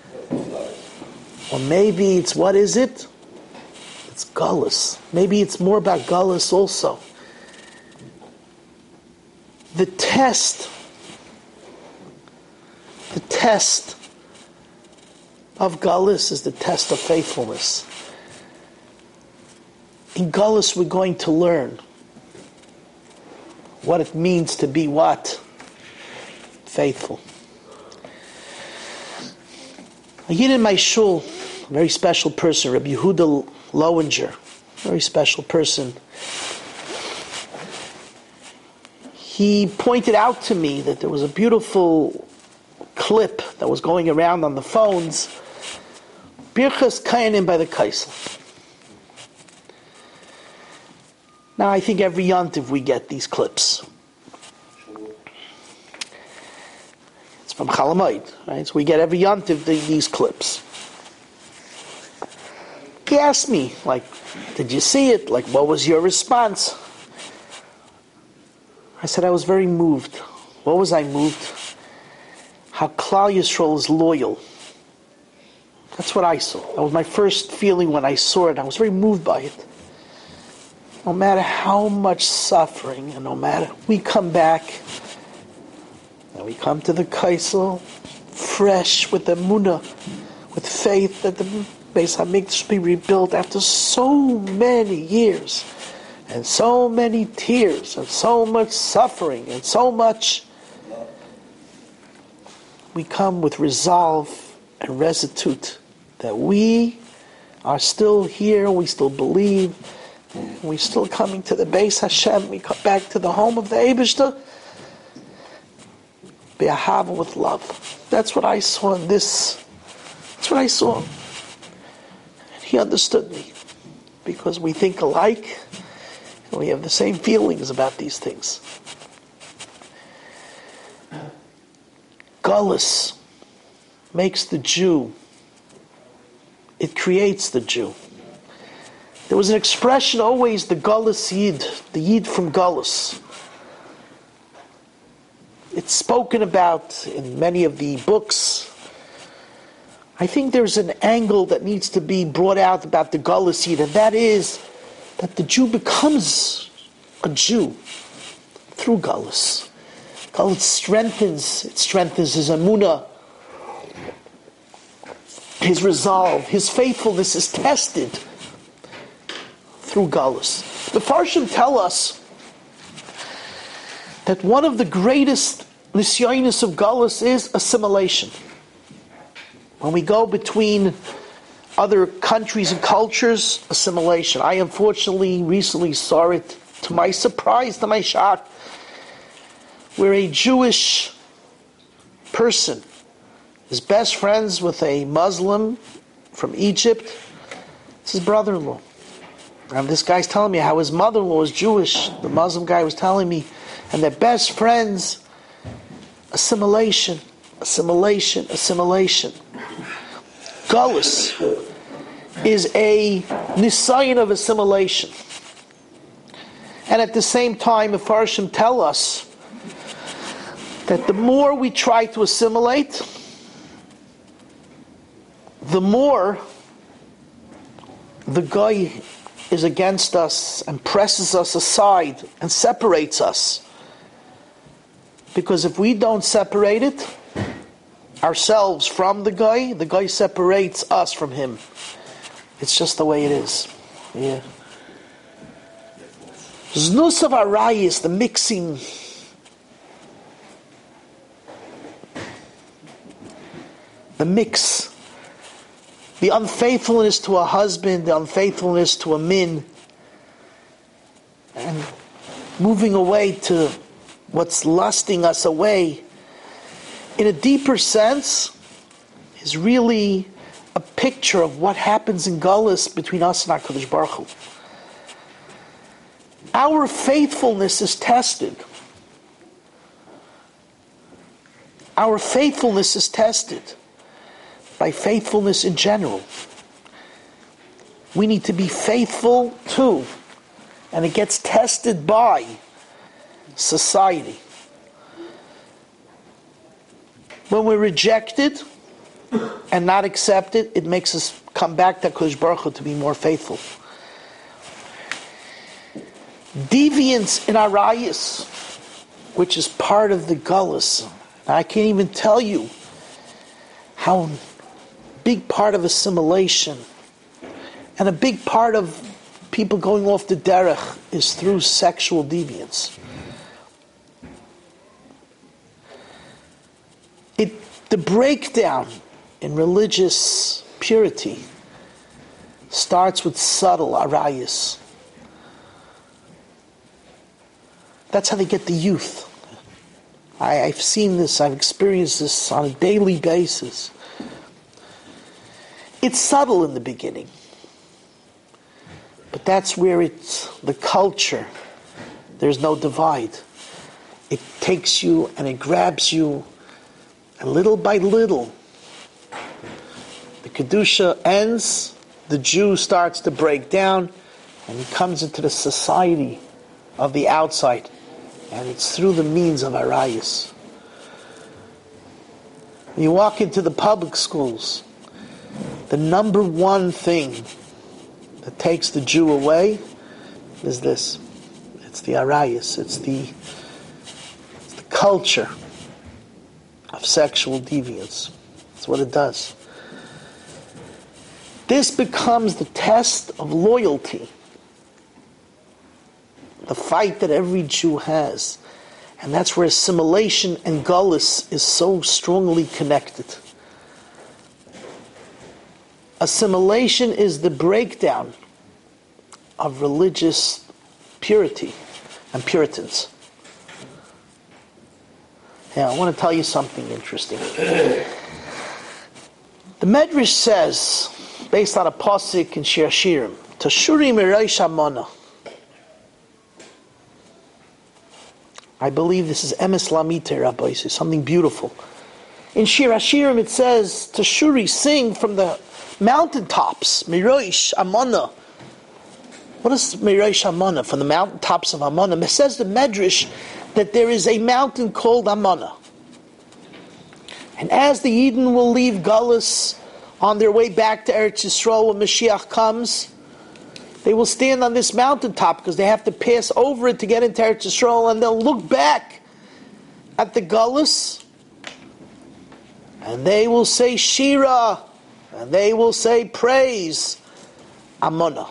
Or maybe it's, what is it? It's Galus. Maybe it's more about Galus also. The test of Galus is the test of faithfulness. In Galus we're going to learn what it means to be what? Faithful. I get in my shul, a very special person, Rabbi Yehuda Lowinger, very special person. He pointed out to me that there was a beautiful clip that was going around on the phones, Birchas Kayanim by the Kaisel. Now I think every yontiv we get these clips. It's from Chalamoid, right? So we get every yontiv these clips. He asked me, like, did you see it? Like, what was your response? I said I was very moved. What was I moved? How Klal Yisrael is loyal. That's what I saw. That was my first feeling when I saw it. I was very moved by it. No matter how much suffering, and no matter, we come back, and we come to the Kaisel, fresh with emunah, with faith that the Beis HaMikdash should be rebuilt after so many years, and so many tears, and so much suffering, and so much. We come with resolve and resolute that we are still here, we still believe, we're still coming to the Beis Hashem, we come back to the home of the Eibishter, be'ahava, with love. That's what I saw in this. That's what I saw. And he understood me, because we think alike, and we have the same feelings about these things. Galus makes the Jew. It creates the Jew. There was an expression always, the Galus Yid, the Yid from Galus. It's spoken about in many of the books. I think there's an angle that needs to be brought out about the Galus Yid, and that is that the Jew becomes a Jew through Galus. Galus strengthens his emunah, his resolve, his faithfulness is tested through Galus. The Farshim tell us that one of the greatest nisyonos of Galus is assimilation. When we go between other countries and cultures, assimilation. I unfortunately recently saw it, to my surprise, to my shock, where a Jewish person is best friends with a Muslim from Egypt. It's his brother-in-law. And this guy's telling me how his mother-in-law is Jewish. The Muslim guy was telling me, and they're best friends. Assimilation, assimilation, assimilation. Galus is a nisayon of assimilation. And at the same time, the Farshim tell us that the more we try to assimilate, the more the guy is against us and presses us aside and separates us. Because if we don't separate it, ourselves from the guy separates us from him. It's just the way it is. Yeah. Znus of Arayis, the mixing. The mix. The unfaithfulness to a husband, the unfaithfulness to a min. moving away to what's lusting us away, in a deeper sense, is really a picture of what happens in Galus between us and HaKadosh Baruch Hu. Our faithfulness is tested. Our faithfulness is tested by faithfulness in general. We need to be faithful too, and it gets tested by society. When we're rejected and not accepted, it makes us come back to HaKadosh Baruch Hu to be more faithful. Deviance in arayos, which is part of the Galus. I can't even tell you how big part of assimilation and a big part of people going off the derech is through sexual deviance. The breakdown in religious purity starts with subtle arayos. That's how they get the youth. I've seen this, I've experienced this on a daily basis. It's subtle in the beginning, but that's where it's the culture. There's no divide. It takes you and it grabs you, and little by little, the Kedusha ends, the Jew starts to break down, and he comes into the society of the outside. And it's through the means of arayos. When you walk into the public schools, the number one thing that takes the Jew away is this. It's the arayos. It's the culture of sexual deviance. That's what it does. This becomes the test of loyalty. The fight that every Jew has. And that's where assimilation and Galus is so strongly connected. Assimilation is the breakdown of religious purity and Puritans. Now, I want to tell you something interesting. The Medrash says, based on a pasuk in Shir Hashirim, Tashuri Mireish Amona. I believe this is Emes Lamite, Rabbi. It's something beautiful. In Shir Hashirim it says, Tashuri, sing from the mountaintops, Mireish Amona. What is Mireish Amona? From the mountaintops of Amona. It says the Medrash that there is a mountain called Amona. And as the Yidden will leave Galus on their way back to Eretz Yisrael when Mashiach comes, they will stand on this mountaintop because they have to pass over it to get into Eretz Yisrael, and they'll look back at the Galus, and they will say Shira, and they will say praise, Amona.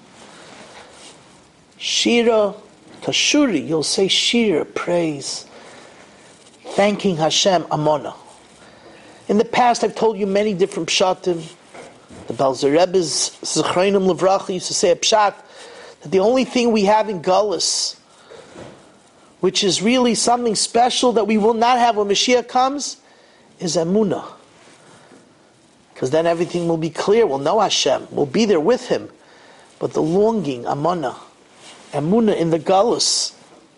Shira, Tashuri, you'll say Shira, praise, thanking Hashem, Amona. In the past, I've told you many different pshatim. The Belzer Rebbe's Zechreinim Levracha used to say a pshat that the only thing we have in Galus, which is really something special that we will not have when Mashiach comes, is Emunah. Because then everything will be clear. We'll know Hashem. We'll be there with Him. But the longing, Emunah in the Galus.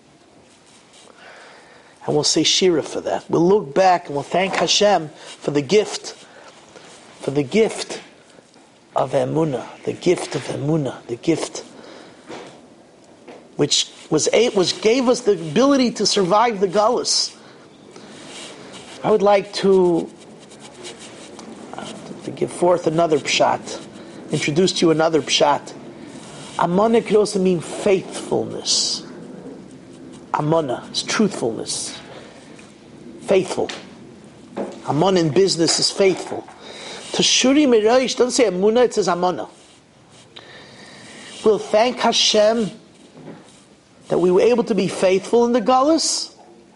And we'll say Shira for that. We'll look back and we'll thank Hashem for the gift of Emunah, the gift of Emunah, the gift which gave us the ability to survive the Galus. I would like to give forth another pshat, introduce to you another pshat. Amona could also mean faithfulness. Amona is truthfulness. Faithful. Amona in business is faithful. Tashuri Mireish doesn't say Emunah, it says Amona. We'll thank Hashem that we were able to be faithful in the Galus,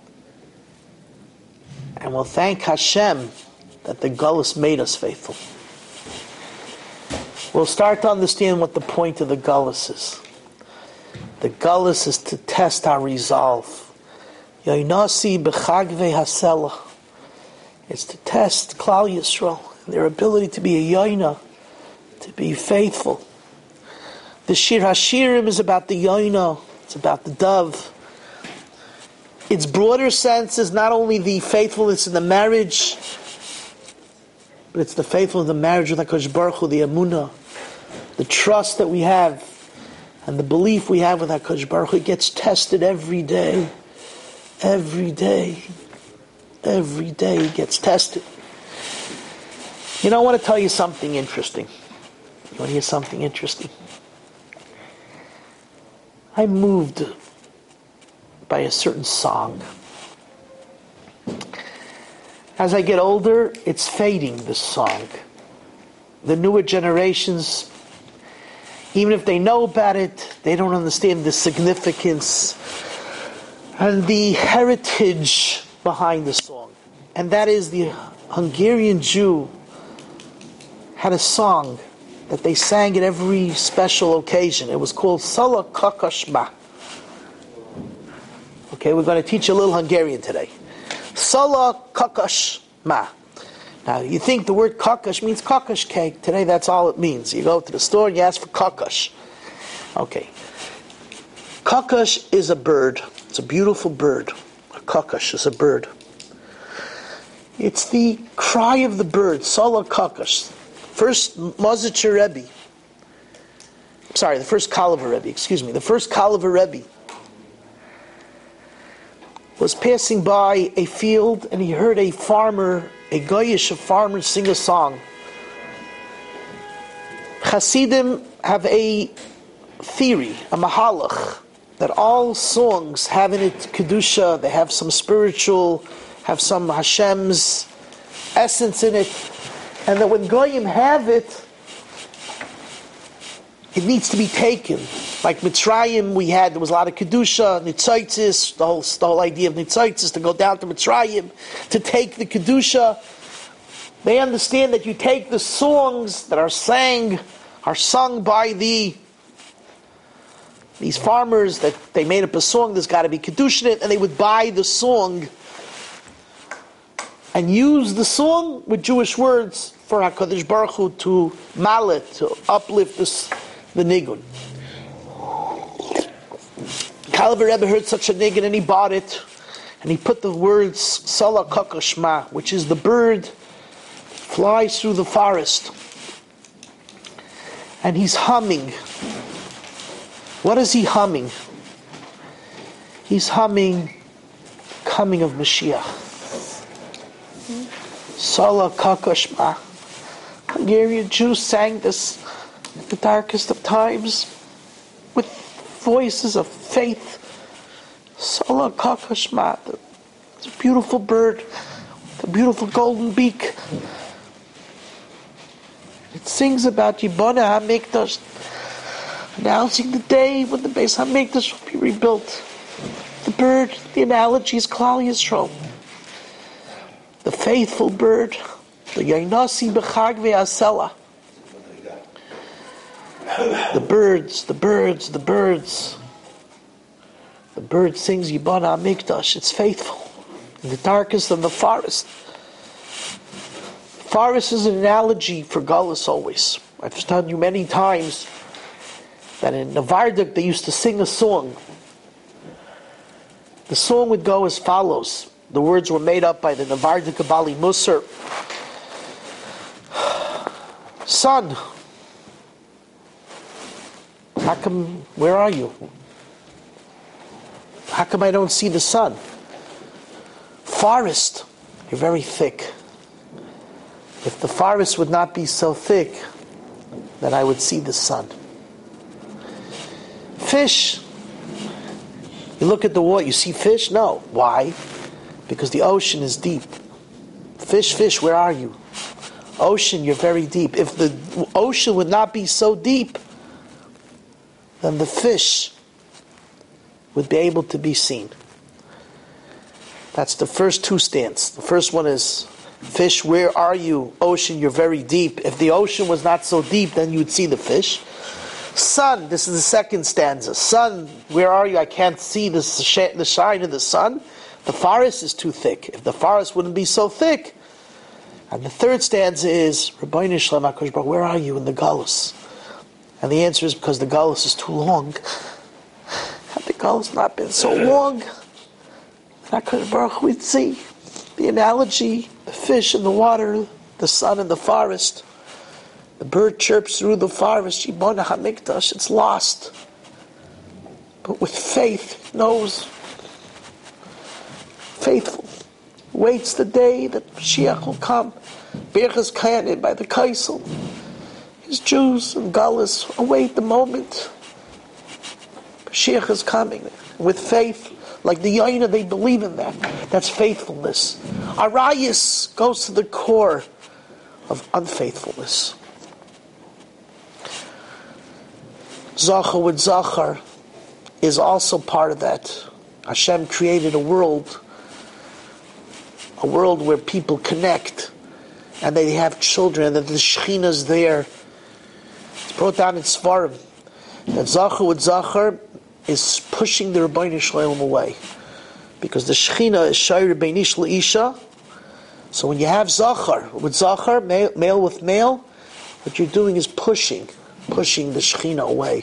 and we'll thank Hashem that the Galus made us faithful. We'll start to understand what the point of the Galus is. The The Gullus is to test our resolve. Yoinasi b'chagvei hasela. It's to test Klal Yisrael, their ability to be a yoina, to be faithful. The Shir HaShirim is about the yoina, it's about the dove. Its broader sense is not only the faithfulness in the marriage, but it's the faithfulness in the marriage with HaKadosh Baruch Hu, the emunah, the trust that we have, and the belief we have with HaKadosh Baruch Hu. It gets tested every day. Every day. Every day it gets tested. You know, I want to tell you something interesting. You want to hear something interesting? I'm moved by a certain song. As I get older, it's fading, this song. The newer generations, even if they know about it, they don't understand the significance and the heritage behind the song. And that is, the Hungarian Jew had a song that they sang at every special occasion. It was called Sala Kakashma. Okay, we're going to teach a little Hungarian today. Sala Kakashma. Now, you think the word kakash means kakash cake. Today, that's all it means. You go to the store and you ask for kakash. Okay. Kakash is a bird. It's a beautiful bird. A kakash is a bird. It's the cry of the bird, Sala Kakash. First Mozitcher Rebbe. Sorry, the first Kalavar Rebbe, the first Kalavar Rebbe was passing by a field and he heard a farmer, a goyish farmer, sing a song. Hasidim have a theory, a mahalach, that all songs have in it kedusha, they have some spiritual, have some Hashem's essence in it, and that when goyim have it, it needs to be taken. Like Mitzrayim, there was a lot of kedusha, nitzotzis, the whole idea of nitzotzis, to go down to Mitzrayim, to take the kedusha. They understand that you take the songs that are sung by these farmers, that they made up a song, there's got to be kedusha in it, and they would buy the song and use the song with Jewish words for HaKadosh Baruch Hu to malet, to uplift the nigun. Kalavar Rebbe heard such a nigun and he bought it, and he put the words Sala Kakashma, which is the bird flies through the forest, and he's humming. What is he humming? He's humming coming of Mashiach. Sala Kakashma. Hungarian Jews sang this at the darkest of times with voices of faith. Sala Kakashma. It's a beautiful bird with a beautiful golden beak. It sings about Yibana HaMikdash, announcing the day when the Beis HaMikdash will be rebuilt. The bird, the analogy is Klal Yisrael. The faithful bird, the Yainasi B'chagvei Hasela. The birds. The bird sings Yibana HaMikdash. It's faithful. In the darkest of the forest. Forest is an analogy for Gullus always. I've told you many times that in Navarduk they used to sing a song. The song would go as follows. The words were made up by the Navarduk Bali Musar. Son, where are you? How come I don't see the sun? Forest, you're very thick. If the forest would not be so thick, then I would see the sun. Fish, you look at the water, you see fish? No. Why? Because the ocean is deep. Fish, where are you? Ocean, you're very deep. If the ocean would not be so deep, then the fish would be able to be seen. That's the first two stanzas. The first one is, fish, where are you? Ocean, you're very deep. If the ocean was not so deep, then you would see the fish. Sun, this is the second stanza. Sun, where are you? I can't see the shine of the sun. The forest is too thick. If the forest wouldn't be so thick. And the third stanza is, Rabbeinu Shalom HaKadosh Baruch Hu, where are you in the Galus? And the answer is because the Galus is too long. Had the Galus not been so long, HaKadosh Baruch Hu would see the analogy, the fish in the water, the sun in the forest. The bird chirps through the forest, Yibona HaMikdash, it's lost. But with faith, knows, faithful, waits the day that Mashiach will come. Berchas Kayanim by the Kaisel. His Jews and Galus await the moment. Mashiach is coming. With faith, like the Yaina, they believe in that. That's faithfulness. Arayis goes to the core of unfaithfulness. Zachar with Zachar is also part of that. Hashem created a world where people connect and they have children and that the Shekhinah is there. It's brought down in Svarim that Zachar with Zachar is pushing the Rabbeinu Shalom away. Because the Shekhinah is Shayr Beinish L'Isha. So when you have Zachar with Zachar, male with male, what you're doing is pushing the Shekhinah away.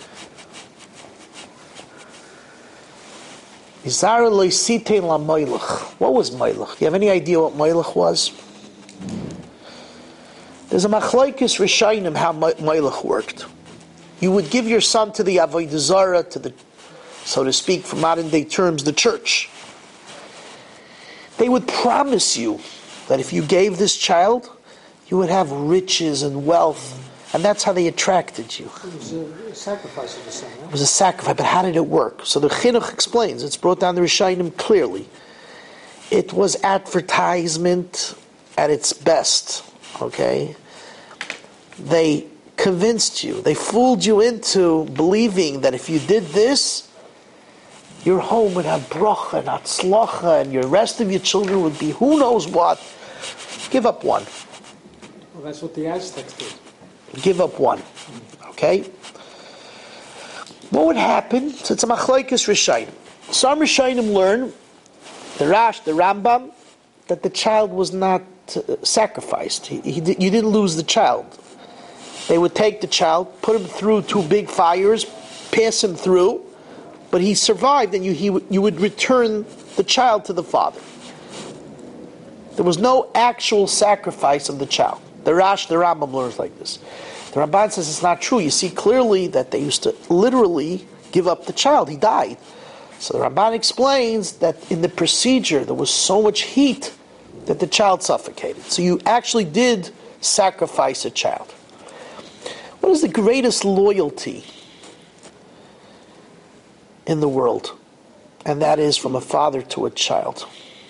What was Moilach? Do you have any idea what Moilach was? There's a machlokes Rishonim how Moilach worked. You would give your son to the Avodah Zarah, to the, so to speak, for modern day terms, the church. They would promise you that if you gave this child, you would have riches and wealth. And that's how they attracted you. It was a sacrifice of the son. Right? It was a sacrifice, but how did it work? So the Chinuch explains, it's brought down the Rishonim clearly. It was advertisement at its best, okay? They convinced you, they fooled you into believing that if you did this, your home would have bracha and atzlacha, and your rest of your children would be who knows what. Give up one. Well, that's what the Aztecs did. Give up one. Okay? What would happen? So it's a machlokes Rishonim. Some Rishonim learn, the Rash, the Rambam, that the child was not sacrificed. You didn't lose the child. They would take the child, put him through 2 big fires, pass him through, but he survived, and you would return the child to the father. There was no actual sacrifice of the child. The Rash, the Rambam learns like this. The Ramban says it's not true. You see clearly that they used to literally give up the child. He died. So the Ramban explains that in the procedure there was so much heat that the child suffocated. So you actually did sacrifice a child. What is the greatest loyalty in the world? And that is from a father to a child.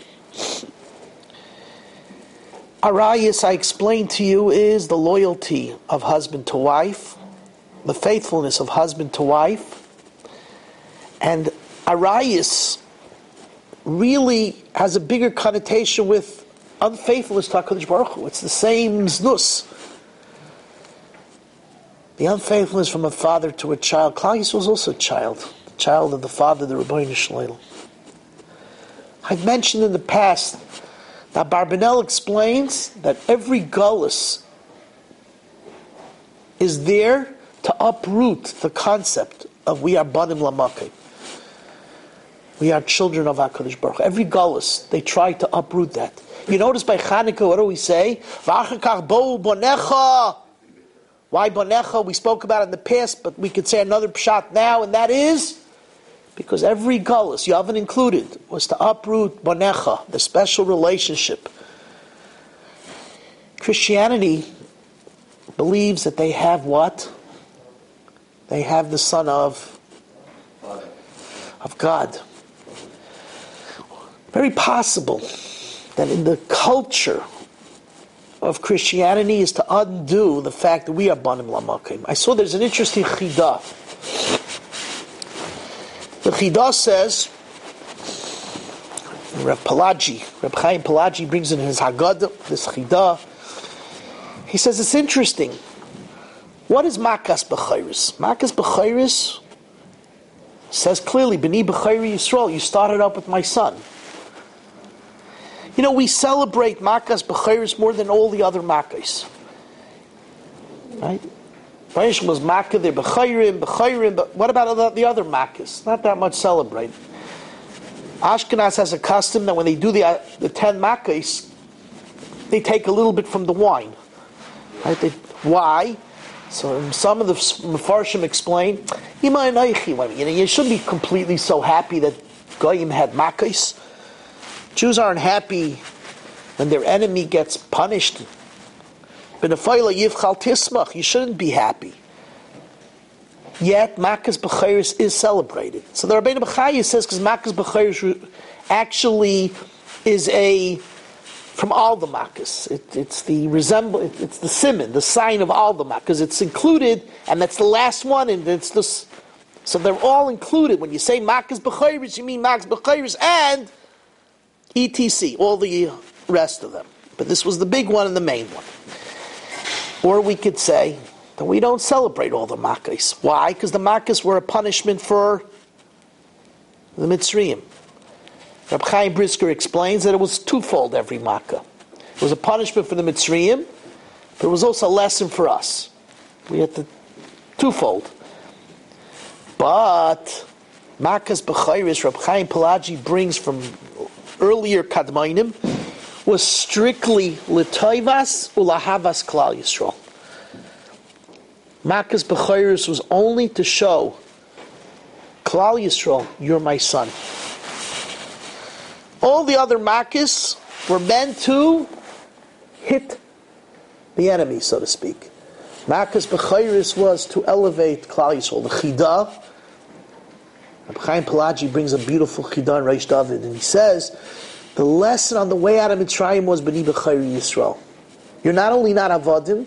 Arayis, I explained to you, is the loyalty of husband to wife, the faithfulness of husband to wife. And Arayis really has a bigger connotation with unfaithfulness to HaKadosh Baruch Hu. It's the same znus. The unfaithfulness from a father to a child. Klal Yisrael was also a child. The child of the father, the Rabbeinu Shalom. I've mentioned in the past that Barbanel explains that every gullus is there to uproot the concept of we are banim lamakim. We are children of HaKadosh Baruch Hu. Every gullus, they try to uproot that. You notice by Chanukah, what do we say? V'achar bo bonecha. Why bonecha? We spoke about it in the past, but we could say another pshat now, and that is because every gullus, Yavin included, was to uproot bonecha, the special relationship. Christianity believes that they have what? They have the Son of God. Very possible that in the culture of Christianity is to undo the fact that we are banim lamakim. I saw there's an interesting chidah. The chidah says, Reb Chaim Pelagi brings in his Haggadah, this chidah. He says it's interesting. What is Makas B'chayris? Makas B'chayris says clearly, B'ni B'chayri Yisrael, you started up with my son. You know, we celebrate Makas B'chayris more than all the other Makas. Right? Vayishim was Makkah, they're B'chayrim, but what about the other Makas? Not that much celebrated. Ashkenaz has a custom that when they do the 10 Makas, they take a little bit from the wine. Right? Why? So some of the Mefarshim explain, you shouldn't be completely so happy that Goyim had Makkos. Jews aren't happy when their enemy gets punished. You shouldn't be happy. Yet Makas B'chayris is celebrated. So the Rabbeinu B'chaya says, because Makas B'chayris actually is from all the Makas. It's the siman, the sign of all the Makas. It's included, and that's the last one, and it's this. So they're all included. When you say Makas B'chayris, you mean Makas B'chayris and etc. All the rest of them. But this was the big one and the main one. Or we could say that we don't celebrate all the Makas. Why? Because the Makas were a punishment for the Mitzrayim. Reb Chaim Brisker explains that it was twofold every Makkah. It was a punishment for the Mitzrayim, but it was also a lesson for us. We had to twofold. But Makas B'chayris, Reb Chaim Pelagi brings from earlier Kadmainim, was strictly L'toivas Ulahavas Klal Yisrael. Makas B'chayris was only to show Klal Yisrael, you're my son. All the other Makas were meant to hit the enemy, so to speak. Makas B'chayris was to elevate Klal Yisrael. The Chidah, Reb Chaim Pelagi brings a beautiful Chidah in Reish David, and he says, the lesson on the way out of Mitzrayim was B'ni B'chayri Yisrael. You're not only not Avadim,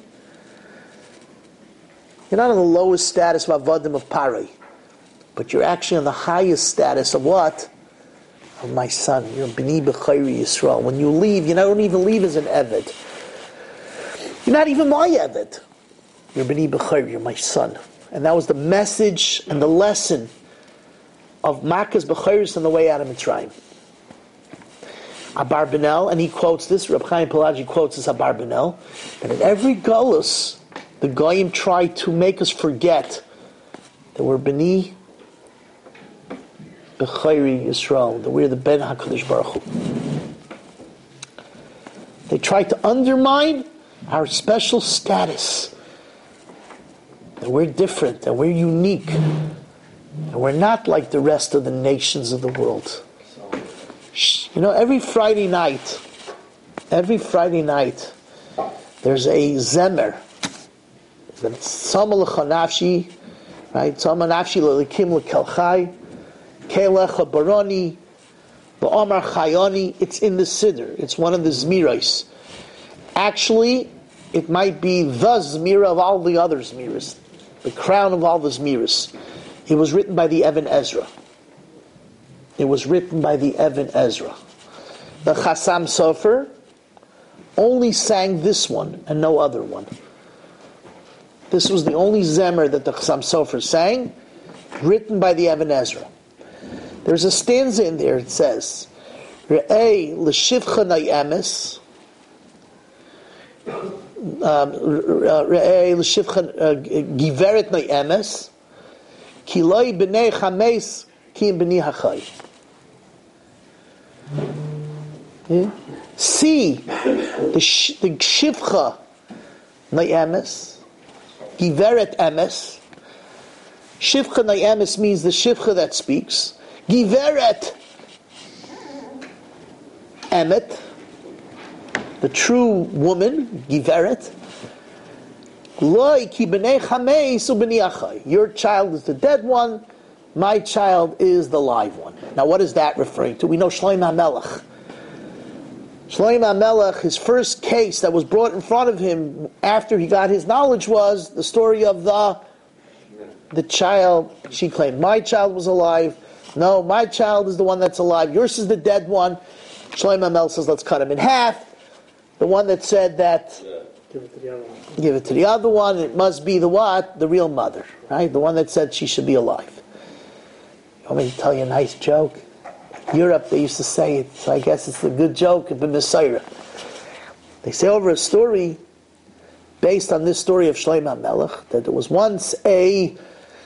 you're not on the lowest status of Avadim of Parai, but you're actually on the highest status of what? Of my son. You're B'ni B'chayri Yisrael. When you leave, you don't even leave as an Eved. You're not even my Eved. You're B'ni B'chayri, you're my son. And that was the message and the lesson of Makas B'chayris on the way out of Mitzrayim. Abarbanel, and he quotes this, Reb Chaim Pelagi quotes this Abarbanel, that in every Golus, the Goyim tried to make us forget that we're B'ni B'chayri Yisrael, that we're the Ben HaKadosh Baruch Hu. They tried to undermine our special status, that we're different, that we're unique, and we're not like the rest of the nations of the world. You know, every Friday night, there's a Zemer. Tzama L'cha Nafshi, right? Tzama Nafshi L'Elikim L'Kelchai, Kelecha Baroni, L'Omar Chayoni. It's in the Siddur. It's one of the Zmiros. Actually, it might be the Zmira of all the other Zmiras, the crown of all the Zmiras. It was written by the Even Ezra. The Chassam Sofer only sang this one and no other one. This was the only Zemer that the Chassam Sofer sang, written by the Even Ezra. There's a stanza in there, it says, Re'ei l'shivcha nayemes, Re'ei l'shivcha giveret nayemes, ki loi b'nei chames, ki b'nei hachai. See the shivcha nayemes, giveret emes. Shivcha nayemes means the shivcha that speaks. Giveret emet, the true woman, giveret. Loi ki b'nei chameis u'b'nei achai. Your child is the dead one. My child is the live one. Now, what is that referring to? We know Shlomo HaMelech. Shlomo HaMelech, his first case that was brought in front of him after he got his knowledge was the story of the child. She claimed, my child was alive. No, my child is the one that's alive. Yours is the dead one. Shlomo HaMelech says, let's cut him in half. The one that said that Give it to the other one. Give it to the other one. It must be the what? The real mother, right? The one that said she should be alive. You want me to tell you a nice joke? In Europe, they used to say it, so I guess it's a good joke of the Messiah. They say over a story based on this story of Shlomo HaMelech that there was once a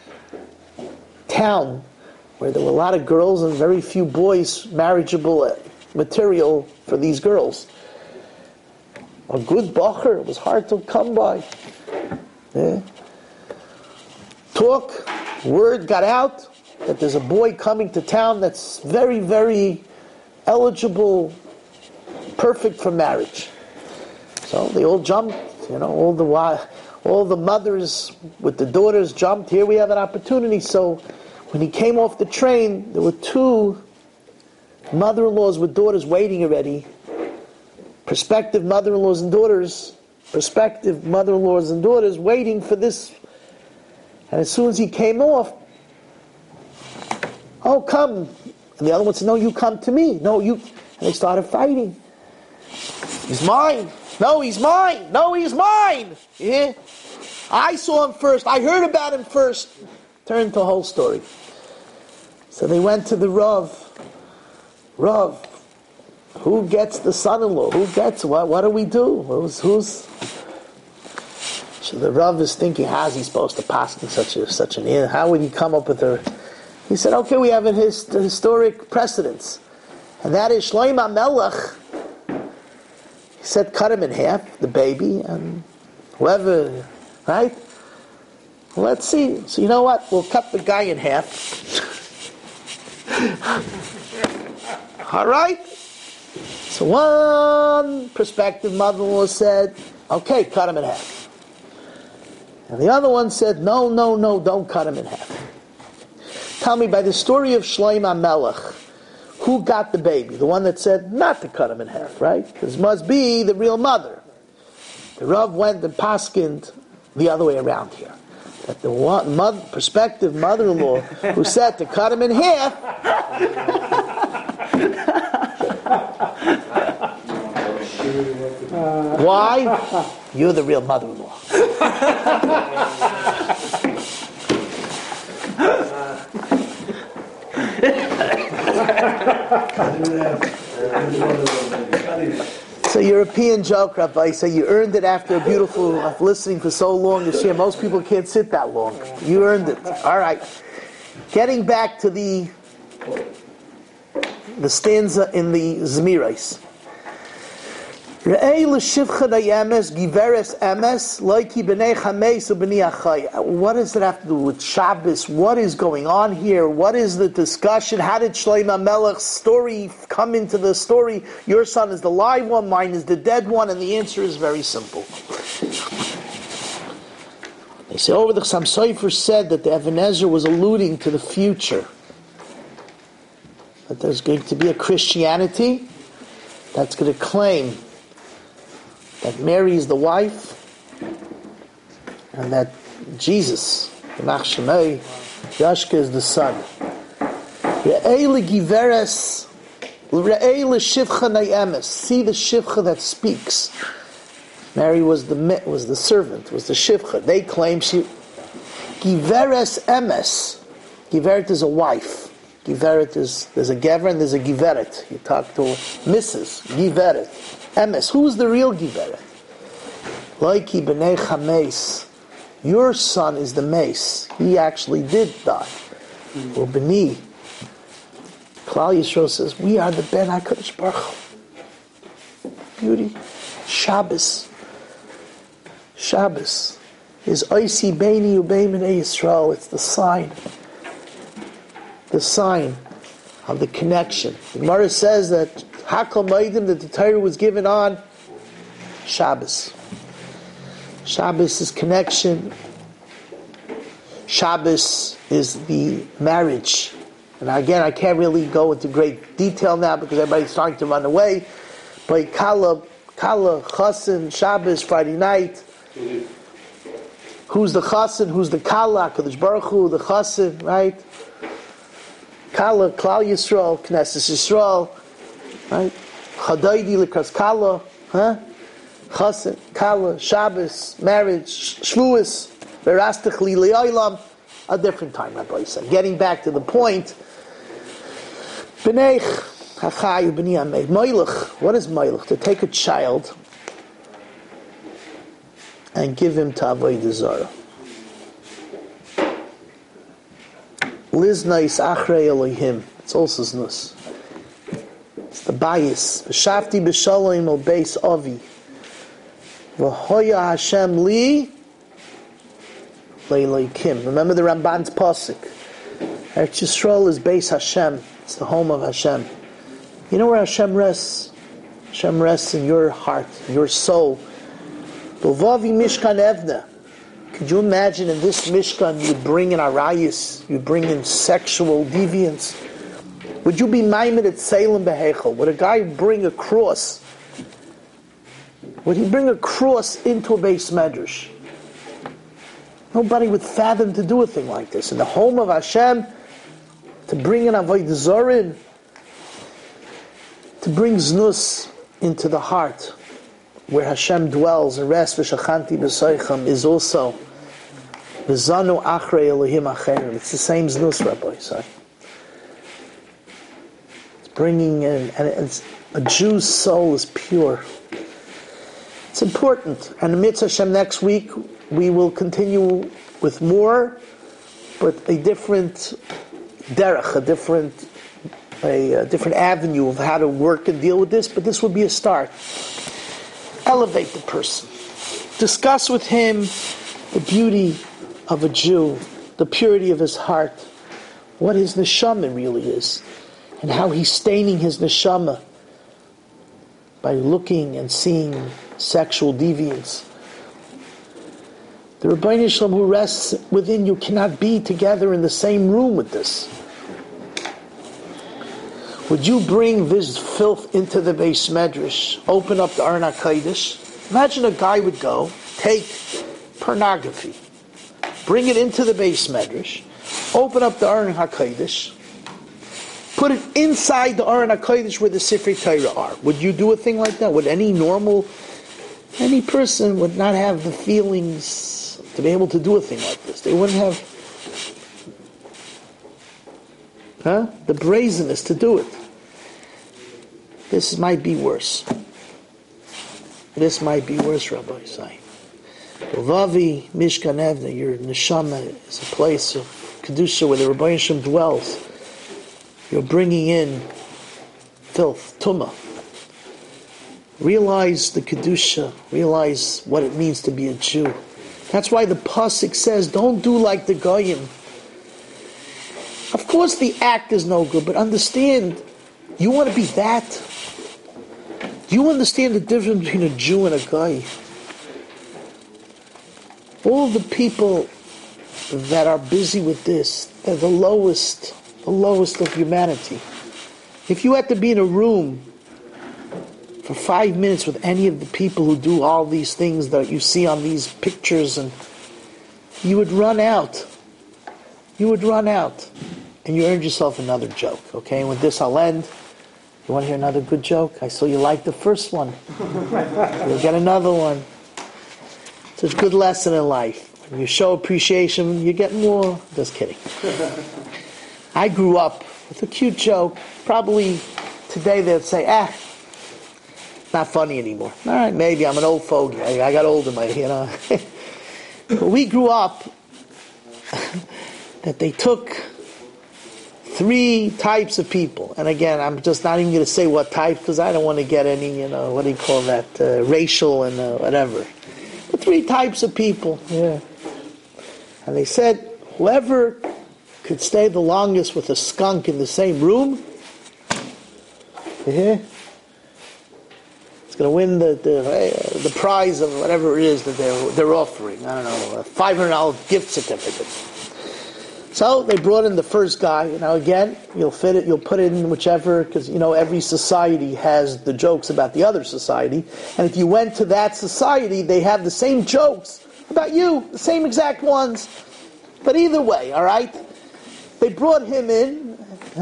town where there were a lot of girls and very few boys, marriageable material for these girls. A good bacher, it was hard to come by. Yeah. Word got out that there's a boy coming to town that's very, very eligible, perfect for marriage. So they all jumped, all the mothers with the daughters jumped. Here we have an opportunity. So when he came off the train, there were two mother-in-laws with daughters waiting already. Prospective mother-in-laws and daughters waiting for this. And as soon as he came off, oh, come. And the other one said, no, you come to me. No, you. And they started fighting. He's mine. No, he's mine. No, he's mine. Yeah. I saw him first. I heard about him first. Turned to a whole story. So they went to the Rav. Rav, who gets the son-in-law? Who gets what do we do? Who's? So the Rav is thinking, how's he supposed to pass in such an? How would he come up with her? He said, okay, we have a historic precedence. And that is Shlomo HaMelech. He said, cut him in half, the baby, and whoever, right? Well, let's see. So you know what? We'll cut the guy in half. All right? So one prospective mother-in-law said, okay, cut him in half. And the other one said, no, don't cut him in half. Tell me, by the story of Shlomo HaMelech, who got the baby? The one that said not to cut him in half, right? Because it must be the real mother. The Rav went and paskined the other way around here. That the prospective mother-in-law who said to cut him in half why? You're the real mother-in-law. It's a European joke, Rabbi. So you earned it after a beautiful listening for so long this year. Most people can't sit that long. You earned it. All right. Getting back to the stanza in the Zmirais. What does it have to do with Shabbos? What is going on here? What is the discussion? How did Shlomo HaMelech's story come into the story? Your son is the live one, mine is the dead one, and the answer is very simple. They say over the Chassam Sofer said that the Even Ezra was alluding to the future. That there's going to be a Christianity that's going to claim that Mary is the wife, and that Jesus, the Machshemei, Yashka is the son. See the shivcha that speaks. Mary was the servant, was the shivcha. They claim she Giveres emes. Giveret is a wife. Giveret is, there's a gever and there's a giveret. You talk to Mrs. Giveret. Emes. Who's the real Giveret? Loiki b'nei chameis. Your son is the mace. He actually did die. Or b'ni. Klal Yisrael says, we are the Ben HaKadosh Baruch Hu. Beauty. Shabbos. Shabbos is Oisi Beini Ubeim B'nei Yisrael. It's the sign. The sign of the connection. The Gemara says that Hakol Moedim, that the Torah was given on Shabbos. Shabbos is connection. Shabbos is the marriage. And again, I can't really go into great detail now because everybody's starting to run away. But Kala, Chassan, Shabbos, Friday night. Who's the Chassan? Who's the Kala? Kadosh Baruch Hu, the Chassan, right? Kala, Klal Yisrael, Knesset Yisrael, right? Chadaydi Likas Kala, huh? Chassan, Kala, Shabbos, marriage, Shvuos, Verastach Li Le'olam, a different time, Rabbi said. Getting back to the point, B'nei Hachayu B'nei Amei, Moilech, what is Moilech? To take a child and give him to Avodah Zarah. Liznais Achrei Elohim, it's also znus. It's the bias. V'shafti b'shalom al beis avi. V'hoya Hashem li le'elokim. Remember the Ramban's pasuk. Eretz Yisrael is beis Hashem. It's the home of Hashem. You know where Hashem rests? Hashem rests in your heart, in your soul. V'vavi mishkan evna. Could you imagine in this mishkan you'd bring in arayis, you'd bring in sexual deviance? Would you be maimed at Salem Behechel? Would a guy bring a cross? Would he bring a cross into a beis medrash? Nobody would fathom to do a thing like this. In the home of Hashem, to bring in Avodah Zarah, to bring znus into the heart, where Hashem dwells and rests, v'shachanti b'soichem, is also v'zanu achrei Elohim acherim. It's the same znus, Rabbi say. It's bringing in, and it's, a Jew's soul is pure. It's important. And in Mitzvah Hashem next week, we will continue with more, but a different derech, a different avenue of how to work and deal with this. But this will be a start. Elevate the person. Discuss with him the beauty of a Jew, the purity of his heart, what his neshama really is, and how he's staining his neshama by looking and seeing sexual deviance. The Rebbeinu Shalom who rests within you cannot be together in the same room with this. Would you bring this filth into the Beis Medrash, open up the Aron HaKodesh? Imagine a guy would go, take pornography, bring it into the Beis Medrash, open up the Aron HaKodesh, put it inside the Aron HaKodesh where the Sifrei Torah are. Would you do a thing like that? Would any person would not have the feelings to be able to do a thing like this? They wouldn't have the brazenness to do it. This might be worse. This might be worse, Rabbi say. Vavi Mishkan Evna, your neshama is a place of kedusha where the Rebbeinu Shem dwells. You're bringing in filth, tumah. Realize the kedusha. Realize what it means to be a Jew. That's why the pasuk says, "Don't do like the goyim." Of course, the act is no good, but understand, you want to be that. Do you understand the difference between a Jew and a guy? All the people that are busy with this, they're the lowest of humanity. If you had to be in a room for 5 minutes with any of the people who do all these things that you see on these pictures, and you would run out. You would run out. And you earned yourself another joke, okay? And with this I'll end. You want to hear another good joke? I saw you like the first one. You'll get another one. It's a good lesson in life. When you show appreciation, you get more. Just kidding. I grew up with a cute joke. Probably today they'd say, not funny anymore. All right, maybe I'm an old fogey. I got old in my, But we grew up that they took 3 types of people. And again, I'm just not even going to say what type because I don't want to get any, what do you call that, racial and whatever. But 3 types of people. Yeah. And they said, whoever could stay the longest with a skunk in the same room, it's going to win the prize of whatever it is that they're offering. I don't know, a $500 gift certificate. So they brought in the first guy. Now again, you'll put it in whichever, because every society has the jokes about the other society. And if you went to that society, they have the same jokes about you, the same exact ones. But either way, all right? They brought him in.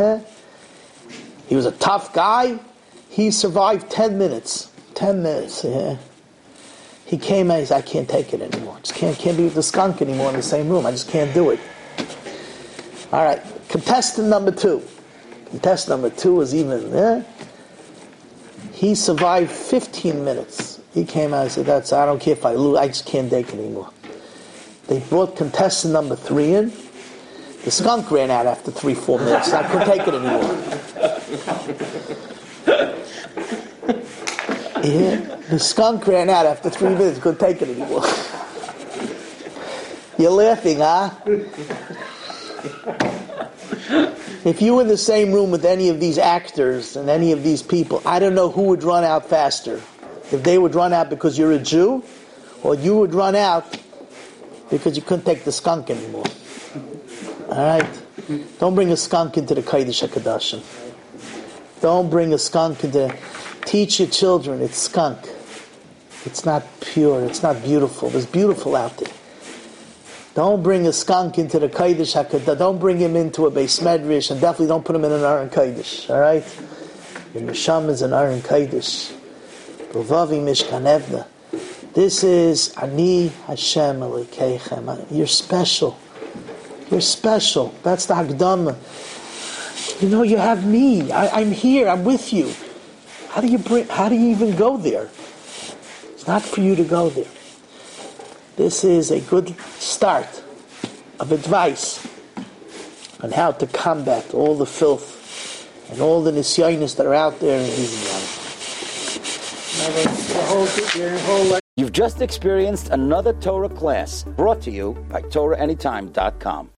He was a tough guy. He survived 10 minutes. 10 minutes, yeah. He came and he said, I can't take it anymore. I just can't be with the skunk anymore in the same room. I just can't do it. All right, contestant number 2. Contestant number 2 is even, he survived 15 minutes. He came out and said, I don't care if I lose, I just can't take it anymore. They brought contestant number 3 in. The skunk ran out after 3-4 minutes. I couldn't take it anymore. Yeah, the skunk ran out after 3 minutes. Couldn't take it anymore. You're laughing, huh? If you were in the same room with any of these actors and any of these people, I don't know who would run out faster. If they would run out because you're a Jew, or you would run out because you couldn't take the skunk anymore. All right? Don't bring a skunk into the Kodesh HaKadoshim. Don't bring a skunk into... Teach your children it's skunk. It's not pure. It's not beautiful. There's beautiful out there. Don't bring a skunk into the Kodesh HaKadosh. Don't bring him into a Beis Medrash, and definitely don't put him in an Aron Kodesh. All right? Your neshama is an Aron Kodesh. Ruvavi Mishkan Evda. This is Ani Hashem Elokeichem. You're special. You're special. That's the Hakdama. You know, you have me. I'm here. I'm with you. How do you even go there? It's not for you to go there. This is a good start of advice on how to combat all the filth and all the nisyonis that are out there in these You've just experienced another Torah class brought to you by TorahAnytime.com.